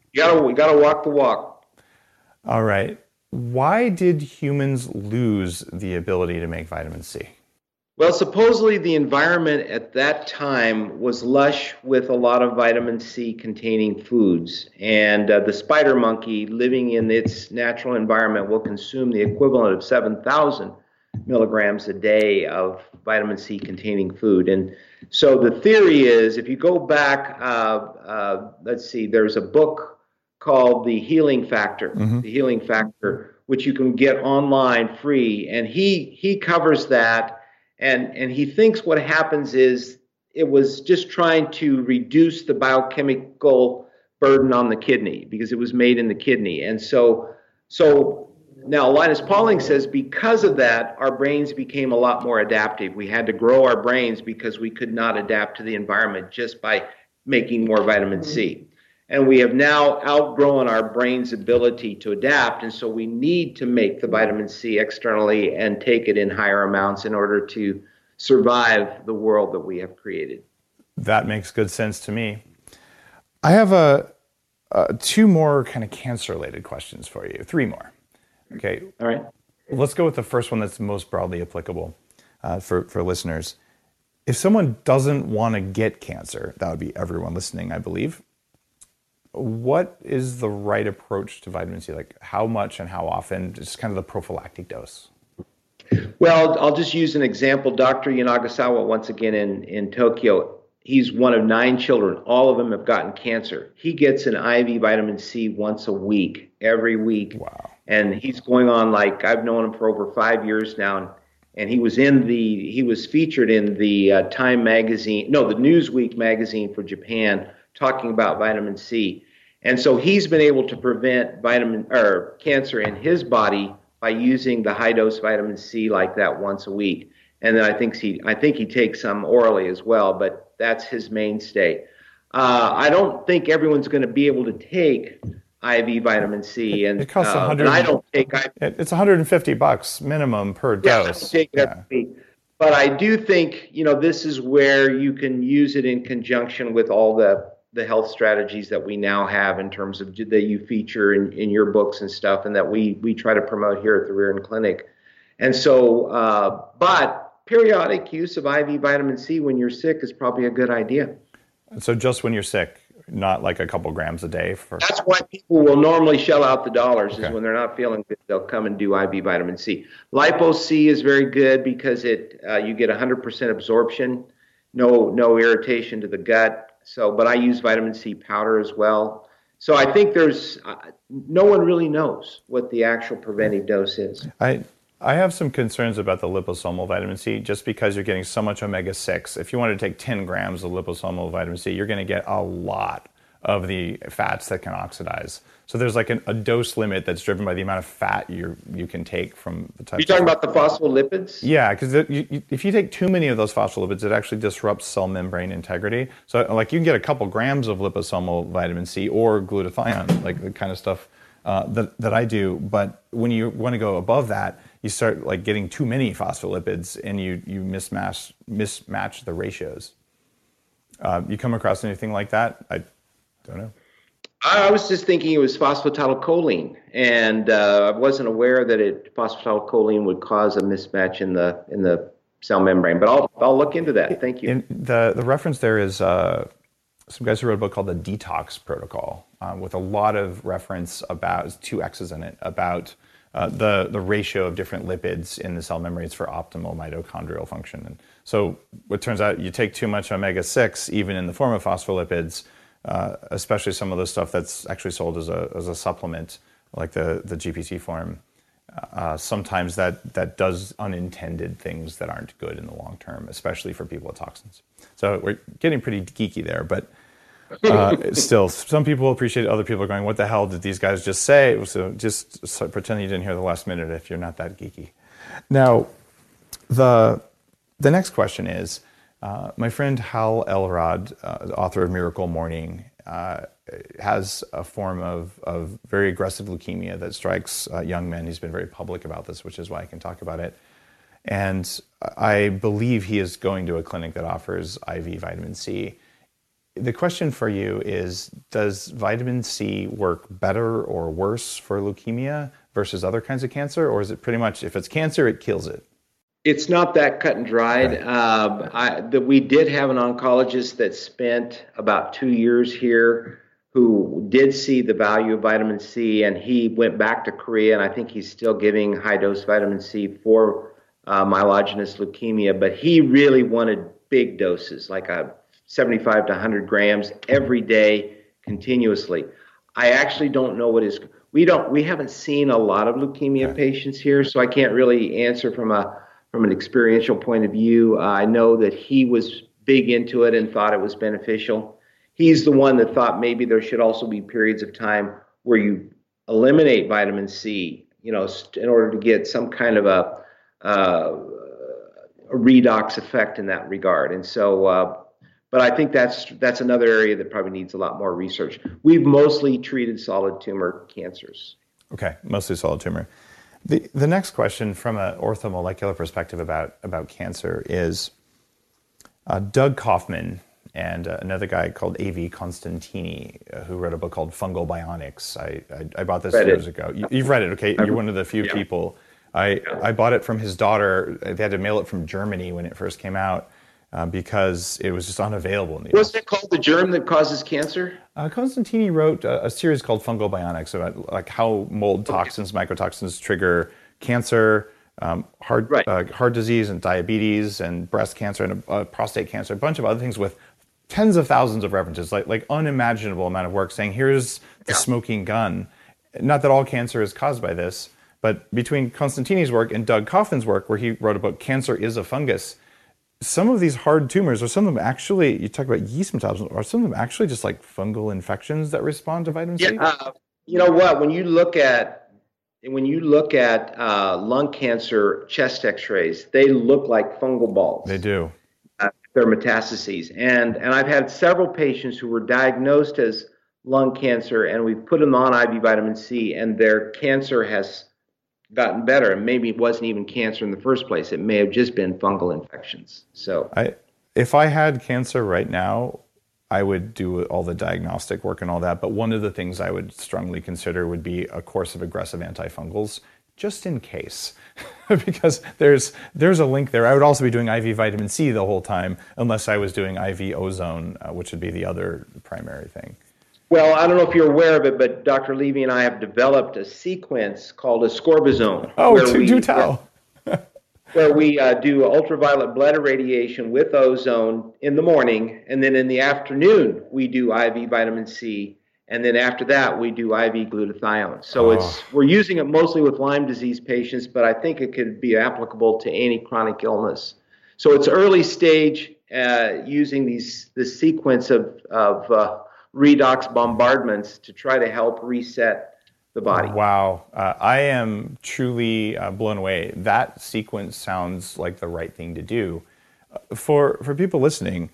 You gotta, you gotta walk the walk. All right. Why did humans lose the ability to make vitamin C? Well, supposedly the environment at that time was lush with a lot of vitamin C containing foods. And uh, the spider monkey living in its natural environment will consume the equivalent of seven thousand milligrams a day of vitamin C containing food. And so the theory is, if you go back, uh, uh, let's see, there's a book called The Healing Factor, mm-hmm. The Healing Factor, which you can get online free. And he he covers that. And, and he thinks what happens is it was just trying to reduce the biochemical burden on the kidney because it was made in the kidney. And so, so now Linus Pauling says because of that, our brains became a lot more adaptive. We had to grow our brains because we could not adapt to the environment just by making more vitamin C. And we have now outgrown our brain's ability to adapt, and so we need to make the vitamin C externally and take it in higher amounts in order to survive the world that we have created. That makes good sense to me. I have a, a two more kind of cancer-related questions for you. Three more. Okay. All right. Let's go with the first one that's most broadly applicable uh, for, for listeners. If someone doesn't want to get cancer, that would be everyone listening, I believe. What is the right approach to vitamin C? Like how much and how often? Just kind of the prophylactic dose. Well, I'll just use an example. Doctor Yanagasawa, once again in, in Tokyo, he's one of nine children. All of them have gotten cancer. He gets an I V vitamin C once a week, every week. Wow. And he's going on like, I've known him for over five years now. And, and he was in the, he was featured in the uh, Time magazine, no, the Newsweek magazine for Japan, talking about vitamin C. And so he's been able to prevent vitamin or cancer in his body by using the high dose vitamin C like that once a week. And then I think he I think he takes some orally as well, but that's his mainstay. Uh, I don't think everyone's going to be able to take I V vitamin C, and, it costs uh, one hundred. and I don't take I V. It's one hundred fifty bucks minimum per yeah, dose. I take it every week. But I do think, you know, this is where you can use it in conjunction with all the, the health strategies that we now have in terms of that you feature in, in your books and stuff, and that we we try to promote here at the Reardon Clinic. And so, uh, but periodic use of I V vitamin C when you're sick is probably a good idea. So just when you're sick, not like a couple grams a day? For That's why people will normally shell out the dollars, okay. is when they're not feeling good, they'll come and do I V vitamin C. Lipo-C is very good because it uh, you get one hundred percent absorption, no no irritation to the gut. So, but I use vitamin C powder as well. So I think there's, uh, no one really knows what the actual preventive dose is. I I have some concerns about the liposomal vitamin C, just because you're getting so much omega six. If you want to take ten grams of liposomal vitamin C, you're going to get a lot of the fats that can oxidize. So there's like an, a dose limit that's driven by the amount of fat you you can take from the type. You're talking about the phospholipids? Yeah, because you, you, if you take too many of those phospholipids, it actually disrupts cell membrane integrity. So like you can get a couple grams of liposomal vitamin C or glutathione, like the kind of stuff uh, that, that I do. But when you want to go above that, you start like getting too many phospholipids and you, you mismatch, mismatch the ratios. Uh, you come across anything like that? I don't know. I was just thinking it was phosphatidylcholine, and uh, I wasn't aware that it phosphatidylcholine would cause a mismatch in the in the cell membrane. But I'll I'll look into that. Thank you. In the the reference there is uh, some guys who wrote a book called the Detox Protocol, um, with a lot of reference about two X's in it about uh, the the ratio of different lipids in the cell membranes for optimal mitochondrial function. And so it turns out you take too much omega six, even in the form of phospholipids. Uh, especially some of the stuff that's actually sold as a as a supplement, like the, the G P C form. Uh, sometimes that, that does unintended things that aren't good in the long term, especially for people with toxins. So we're getting pretty geeky there, but uh, still, some people appreciate it. Other people are going, what the hell did these guys just say? So just so pretend you didn't hear the last minute if you're not that geeky. Now, the the next question is, Uh, my friend Hal Elrod, uh, the author of Miracle Morning, uh, has a form of, of very aggressive leukemia that strikes uh, young men. He's been very public about this, which is why I can talk about it. And I believe he is going to a clinic that offers I V vitamin C. the question for you is, does vitamin C work better or worse for leukemia versus other kinds of cancer? Or is it pretty much, if it's cancer, it kills it? It's not that cut and dried. Right. Um, I, the, we did have an oncologist that spent about two years here who did see the value of vitamin C, and he went back to Korea, and I think he's still giving high-dose vitamin C for uh, myelogenous leukemia, but he really wanted big doses, like a seventy-five to one hundred grams every day continuously. I actually don't know what his, we don't, we haven't seen a lot of leukemia Okay. patients here, so I can't really answer from a from an experiential point of view. Uh, I know that he was big into it and thought it was beneficial. He's the one that thought maybe there should also be periods of time where you eliminate vitamin C, you know, in order to get some kind of a, uh, a redox effect in that regard. And so, uh, but I think that's that's another area that probably needs a lot more research. We've mostly treated solid tumor cancers. Okay, mostly solid tumor. The the next question from an orthomolecular perspective about, about cancer is uh, Doug Kaufman and uh, another guy called A V Constantini, uh, who wrote a book called Fungal Bionics. I, I, I bought this read years it. ago. You, you've read it, okay? You're one of the few Yeah. people. I, I bought it from his daughter. They had to mail it from Germany when it first came out uh, because it was just unavailable in the U S. Wasn't it called The Germ That Causes Cancer? Uh, Constantini wrote a, a series called Fungal Bionics about like how mold toxins, mycotoxins trigger cancer, um, heart Right. uh, heart disease, and diabetes, and breast cancer, and uh, prostate cancer, a bunch of other things with tens of thousands of references, like like unimaginable amount of work saying here's the Yeah. smoking gun. Not that all cancer is caused by this, but between Constantini's work and Doug Kaufman's work, where he wrote about Cancer is a Fungus, some of these hard tumors, or some of them actually, you talk about yeast metabolism, are some of them actually just like fungal infections that respond to vitamin C? Yeah, uh, you know what? When you look at when you look at uh, lung cancer chest X-rays, they look like fungal balls. They do. Uh, they're metastases, and and I've had several patients who were diagnosed as lung cancer, and we've put them on I V vitamin C, and their cancer has gotten better. And maybe it wasn't even cancer in the first place. It may have just been fungal infections. So, I, if I had cancer right now, I would do all the diagnostic work and all that. But one of the things I would strongly consider would be a course of aggressive antifungals, just in case, because there's there's a link there. I would also be doing I V vitamin C the whole time, unless I was doing I V ozone, uh, which would be the other primary thing. well, I don't know if you're aware of it, but Doctor Levy and I have developed a sequence called ascorbazone. Oh, where do, we- do tell. where we uh, do ultraviolet blood irradiation with ozone in the morning, and then in the afternoon we do I V vitamin C, and then after that we do I V glutathione. So Oh. it's we're using it mostly with Lyme disease patients, but I think it could be applicable to any chronic illness. So it's early stage uh, using these this sequence of of uh, redox bombardments to try to help reset the body. Wow. Uh, I am truly uh, blown away. That sequence sounds like the right thing to do. Uh, For, for people listening,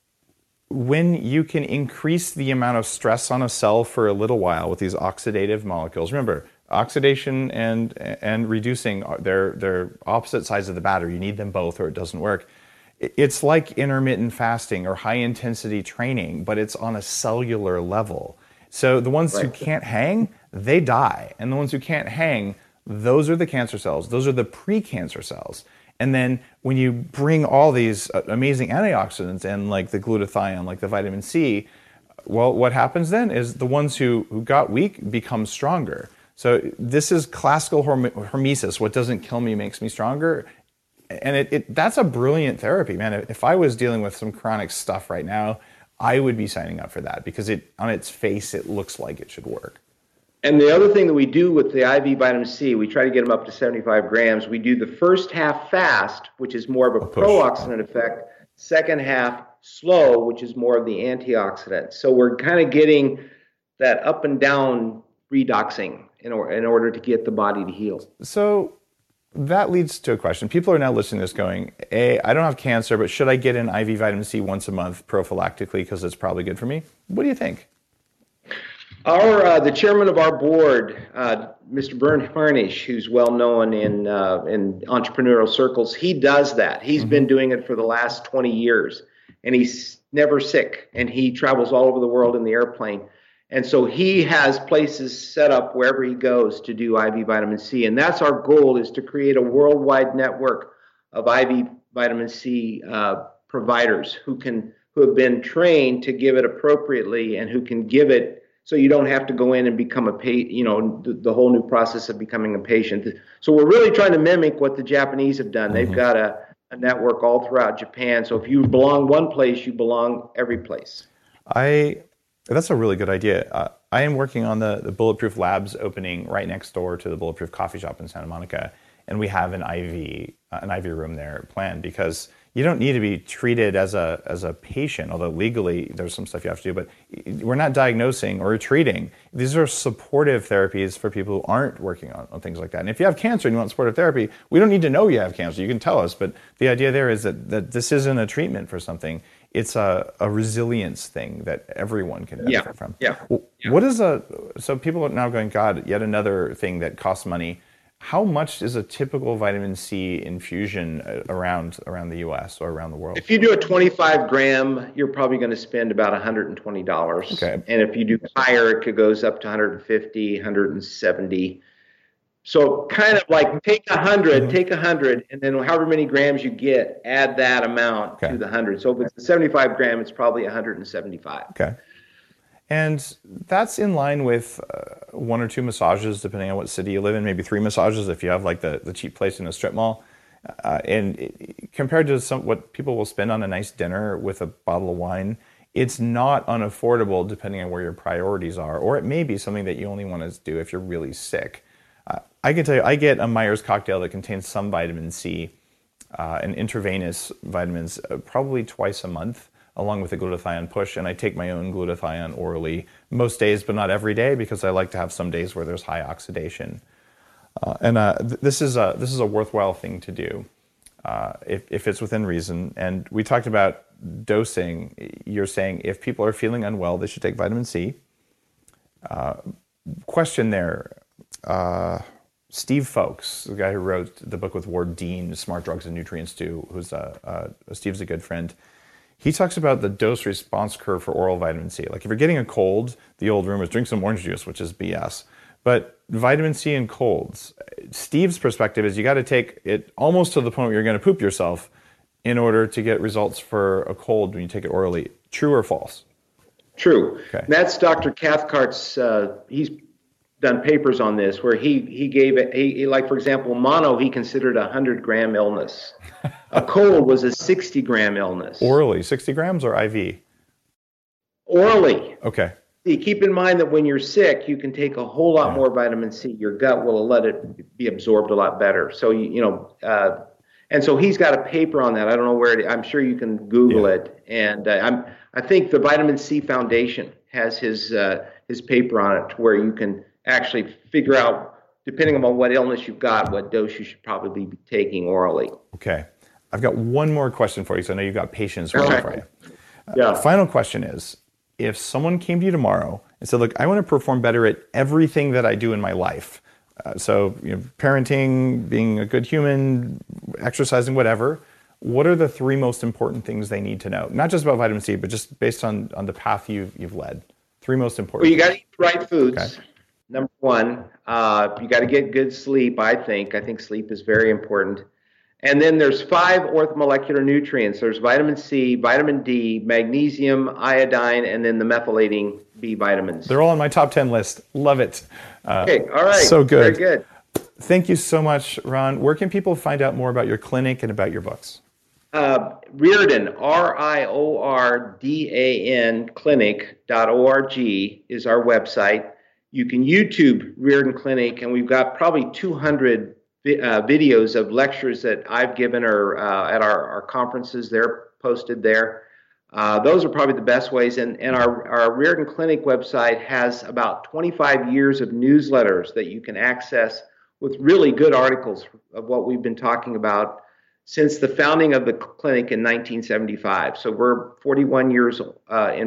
when you can increase the amount of stress on a cell for a little while with these oxidative molecules, remember, oxidation and, and reducing, are- they're, they're opposite sides of the battery. You need them both or it doesn't work. It- It's like intermittent fasting or high intensity training, but it's on a cellular level. So the ones who Right. can't hang, they die. And the ones who can't hang, those are the cancer cells. Those are the pre-cancer cells. And then when you bring all these uh, amazing antioxidants in, like the glutathione, like the vitamin C, well, what happens then is the ones who, who got weak become stronger. So this is classical horm- hormesis. What doesn't kill me makes me stronger. And it, it that's a brilliant therapy, man. If I was dealing with some chronic stuff right now, I would be signing up for that because it, on its face, it looks like it should work. And the other thing that we do with the I V vitamin C, we try to get them up to seventy-five grams. We do the first half fast, which is more of a push. pro-oxidant effect. Second half slow, which is more of the antioxidant. So we're kind of getting that up and down redoxing in, or, in order to get the body to heal. So that leads to a question. People are now listening to this going, A, I don't have cancer, but should I get an I V vitamin C once a month prophylactically because it's probably good for me? What do you think? Our uh, the chairman of our board, uh, Mister Bern Harnish, who's well known in uh, in entrepreneurial circles, he does that. He's mm-hmm. been doing it for the last twenty years, and he's never sick, and he travels all over the world in the airplane. And so he has places set up wherever he goes to do I V vitamin C. And that's our goal, is to create a worldwide network of I V vitamin C uh, providers who can who have been trained to give it appropriately and who can give it so you don't have to go in and become a patient, you know, the, the whole new process of becoming a patient. So we're really trying to mimic what the Japanese have done. Mm-hmm. They've got a, a network all throughout Japan. So if you belong one place, you belong every place. I That's a really good idea. Uh, I am working on the, the Bulletproof Labs opening right next door to the Bulletproof Coffee Shop in Santa Monica. And we have an I V, uh, an I V room there planned, because you don't need to be treated as a as a patient, although legally there's some stuff you have to do, but we're not diagnosing or treating. These are supportive therapies for people who aren't working on, on things like that. And if you have cancer and you want supportive therapy, we don't need to know you have cancer. You can tell us, but the idea there is that, that this isn't a treatment for something. It's a, a resilience thing that everyone can benefit yeah. from. Yeah. yeah. What is a, so people are now going, God, yet another thing that costs money. How much is a typical vitamin C infusion around around the U S or around the world? If you do a twenty-five gram, you're probably going to spend about one hundred twenty dollars. Okay. And if you do higher, it goes up to one hundred fifty, one hundred seventy. So kind of like take one hundred, mm-hmm. take one hundred, and then however many grams you get, add that amount okay. to the one hundred. So if it's a seventy-five gram, it's probably one hundred seventy-five. Okay. And that's in line with uh, one or two massages, depending on what city you live in, maybe three massages if you have like the, the cheap place in a strip mall. Uh, and it, compared to some what people will spend on a nice dinner with a bottle of wine, it's not unaffordable depending on where your priorities are. Or it may be something that you only want to do if you're really sick. Uh, I can tell you, I get a Myers cocktail that contains some vitamin C uh, and intravenous vitamins uh, probably twice a month, along with the glutathione push, and I take my own glutathione orally most days, but not every day, because I like to have some days where there's high oxidation. Uh, and uh, th- this is a this is a worthwhile thing to do uh, if if it's within reason. And we talked about dosing. You're saying if people are feeling unwell, they should take vitamin C. Uh, question there. Uh, Steve Folks, the guy who wrote the book with Ward Dean, Smart Drugs and Nutrients Too, who's a, a, Steve's a good friend. He talks about the dose response curve for oral vitamin C. Like if you're getting a cold, the old rumor is drink some orange juice, which is B S. But vitamin C and colds, Steve's perspective is you got to take it almost to the point where you're going to poop yourself in order to get results for a cold when you take it orally. True or false? True. Okay. That's Doctor Cathcart's, uh, he's done papers on this where he he gave it, he, he like for example, mono he considered a one hundred gram illness. A cold was a sixty gram illness. Orally, sixty grams or I V? Orally. Okay. See, keep in mind that when you're sick, you can take a whole lot yeah. more vitamin C. Your gut will let it be absorbed a lot better. So, you, you know, uh, and so he's got a paper on that. I don't know where it is. I'm sure you can Google yeah. it. And uh, I'm, I think the Vitamin C Foundation has his uh, his paper on it where you can actually figure out, depending on what illness you've got, what dose you should probably be taking orally. Okay. I've got one more question for you, so I know you've got patience waiting okay. for you. Uh, yeah. Final question is, if someone came to you tomorrow and said, look, I want to perform better at everything that I do in my life, uh, so you know, parenting, being a good human, exercising, whatever, what are the three most important things they need to know? Not just about vitamin C, but just based on, on the path you've, you've led. Three most important Well, you got to eat the right foods. Okay. Number one, uh, you got to get good sleep, I think. I think sleep is very important. And then there's five orthomolecular nutrients. There's vitamin C, vitamin D, magnesium, iodine, and then the methylating B vitamins. They're all on my top ten list. Love it. Uh, okay, all right. So good. Very good. Thank you so much, Ron. Where can people find out more about your clinic and about your books? Uh, Riordan, R I O R D A N, clinic dot org is our website. You can YouTube Riordan Clinic, and we've got probably two hundred uh, videos of lectures that I've given or uh, at our, our conferences. They're posted there. Uh, those are probably the best ways. And, and our, our Riordan Clinic website has about twenty-five years of newsletters that you can access with really good articles of what we've been talking about since the founding of the clinic in nineteen seventy-five. So we're forty-one years uh, in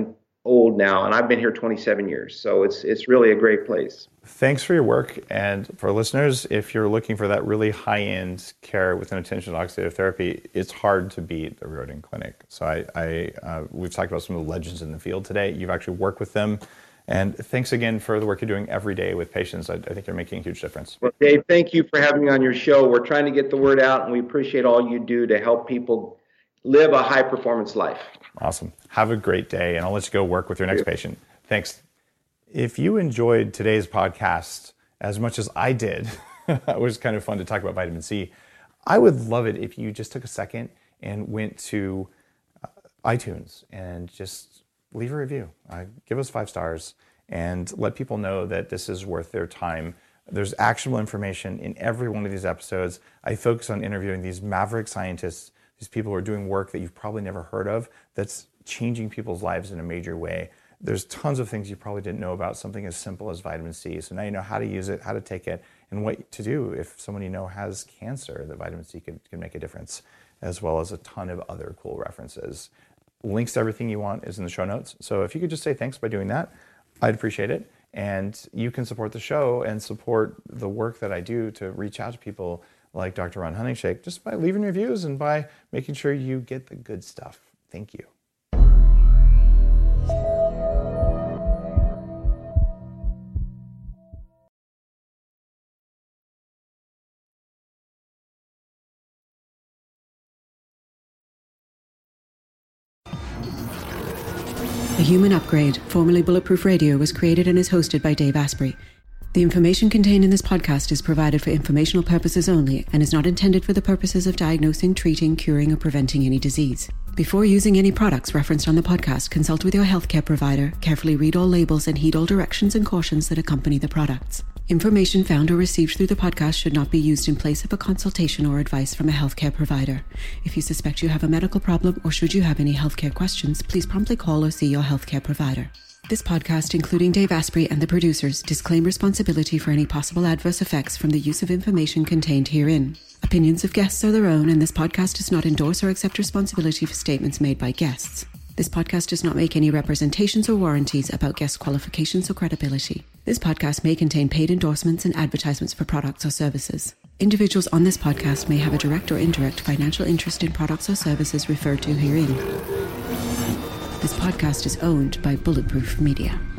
old now, and I've been here twenty-seven years. So it's it's really a great place. Thanks for your work. And for listeners, if you're looking for that really high-end care with an intentional oxidative therapy, it's hard to beat the Rodin Clinic. So I, I uh, we've talked about some of the legends in the field today. You've actually worked with them. And thanks again for the work you're doing every day with patients. I, I think you're making a huge difference. Well, Dave, thank you for having me on your show. We're trying to get the word out, and we appreciate all you do to help people live a high-performance life. Awesome. Have a great day, and I'll let you go work with your next patient. Thanks. If you enjoyed today's podcast as much as I did, it was kind of fun to talk about vitamin C, I would love it if you just took a second and went to uh, iTunes and just leave a review. Uh, give us five stars and let people know that this is worth their time. There's actionable information in every one of these episodes. I focus on interviewing these maverick scientists, these people who are doing work that you've probably never heard of that's changing people's lives in a major way. There's tons of things you probably didn't know about something as simple as vitamin C. So now you know how to use it, how to take it, and what to do if someone you know has cancer, that vitamin C can, can make a difference, as well as a ton of other cool references. Links to everything you want is in the show notes. So if you could just say thanks by doing that, I'd appreciate it. And you can support the show and support the work that I do to reach out to people like Doctor Ron Huntingshake just by leaving reviews and by making sure you get the good stuff. Thank you. The Human Upgrade, formerly Bulletproof Radio, was created and is hosted by Dave Asprey. The information contained in this podcast is provided for informational purposes only and is not intended for the purposes of diagnosing, treating, curing, or preventing any disease. Before using any products referenced on the podcast, consult with your healthcare provider, carefully read all labels, and heed all directions and cautions that accompany the products. Information found or received through the podcast should not be used in place of a consultation or advice from a healthcare provider. If you suspect you have a medical problem or should you have any healthcare questions, please promptly call or see your healthcare provider. This podcast, including Dave Asprey and the producers, disclaim responsibility for any possible adverse effects from the use of information contained herein. Opinions of guests are their own, and this podcast does not endorse or accept responsibility for statements made by guests. This podcast does not make any representations or warranties about guest qualifications or credibility. This podcast may contain paid endorsements and advertisements for products or services. Individuals on this podcast may have a direct or indirect financial interest in products or services referred to herein. This podcast is owned by Bulletproof Media.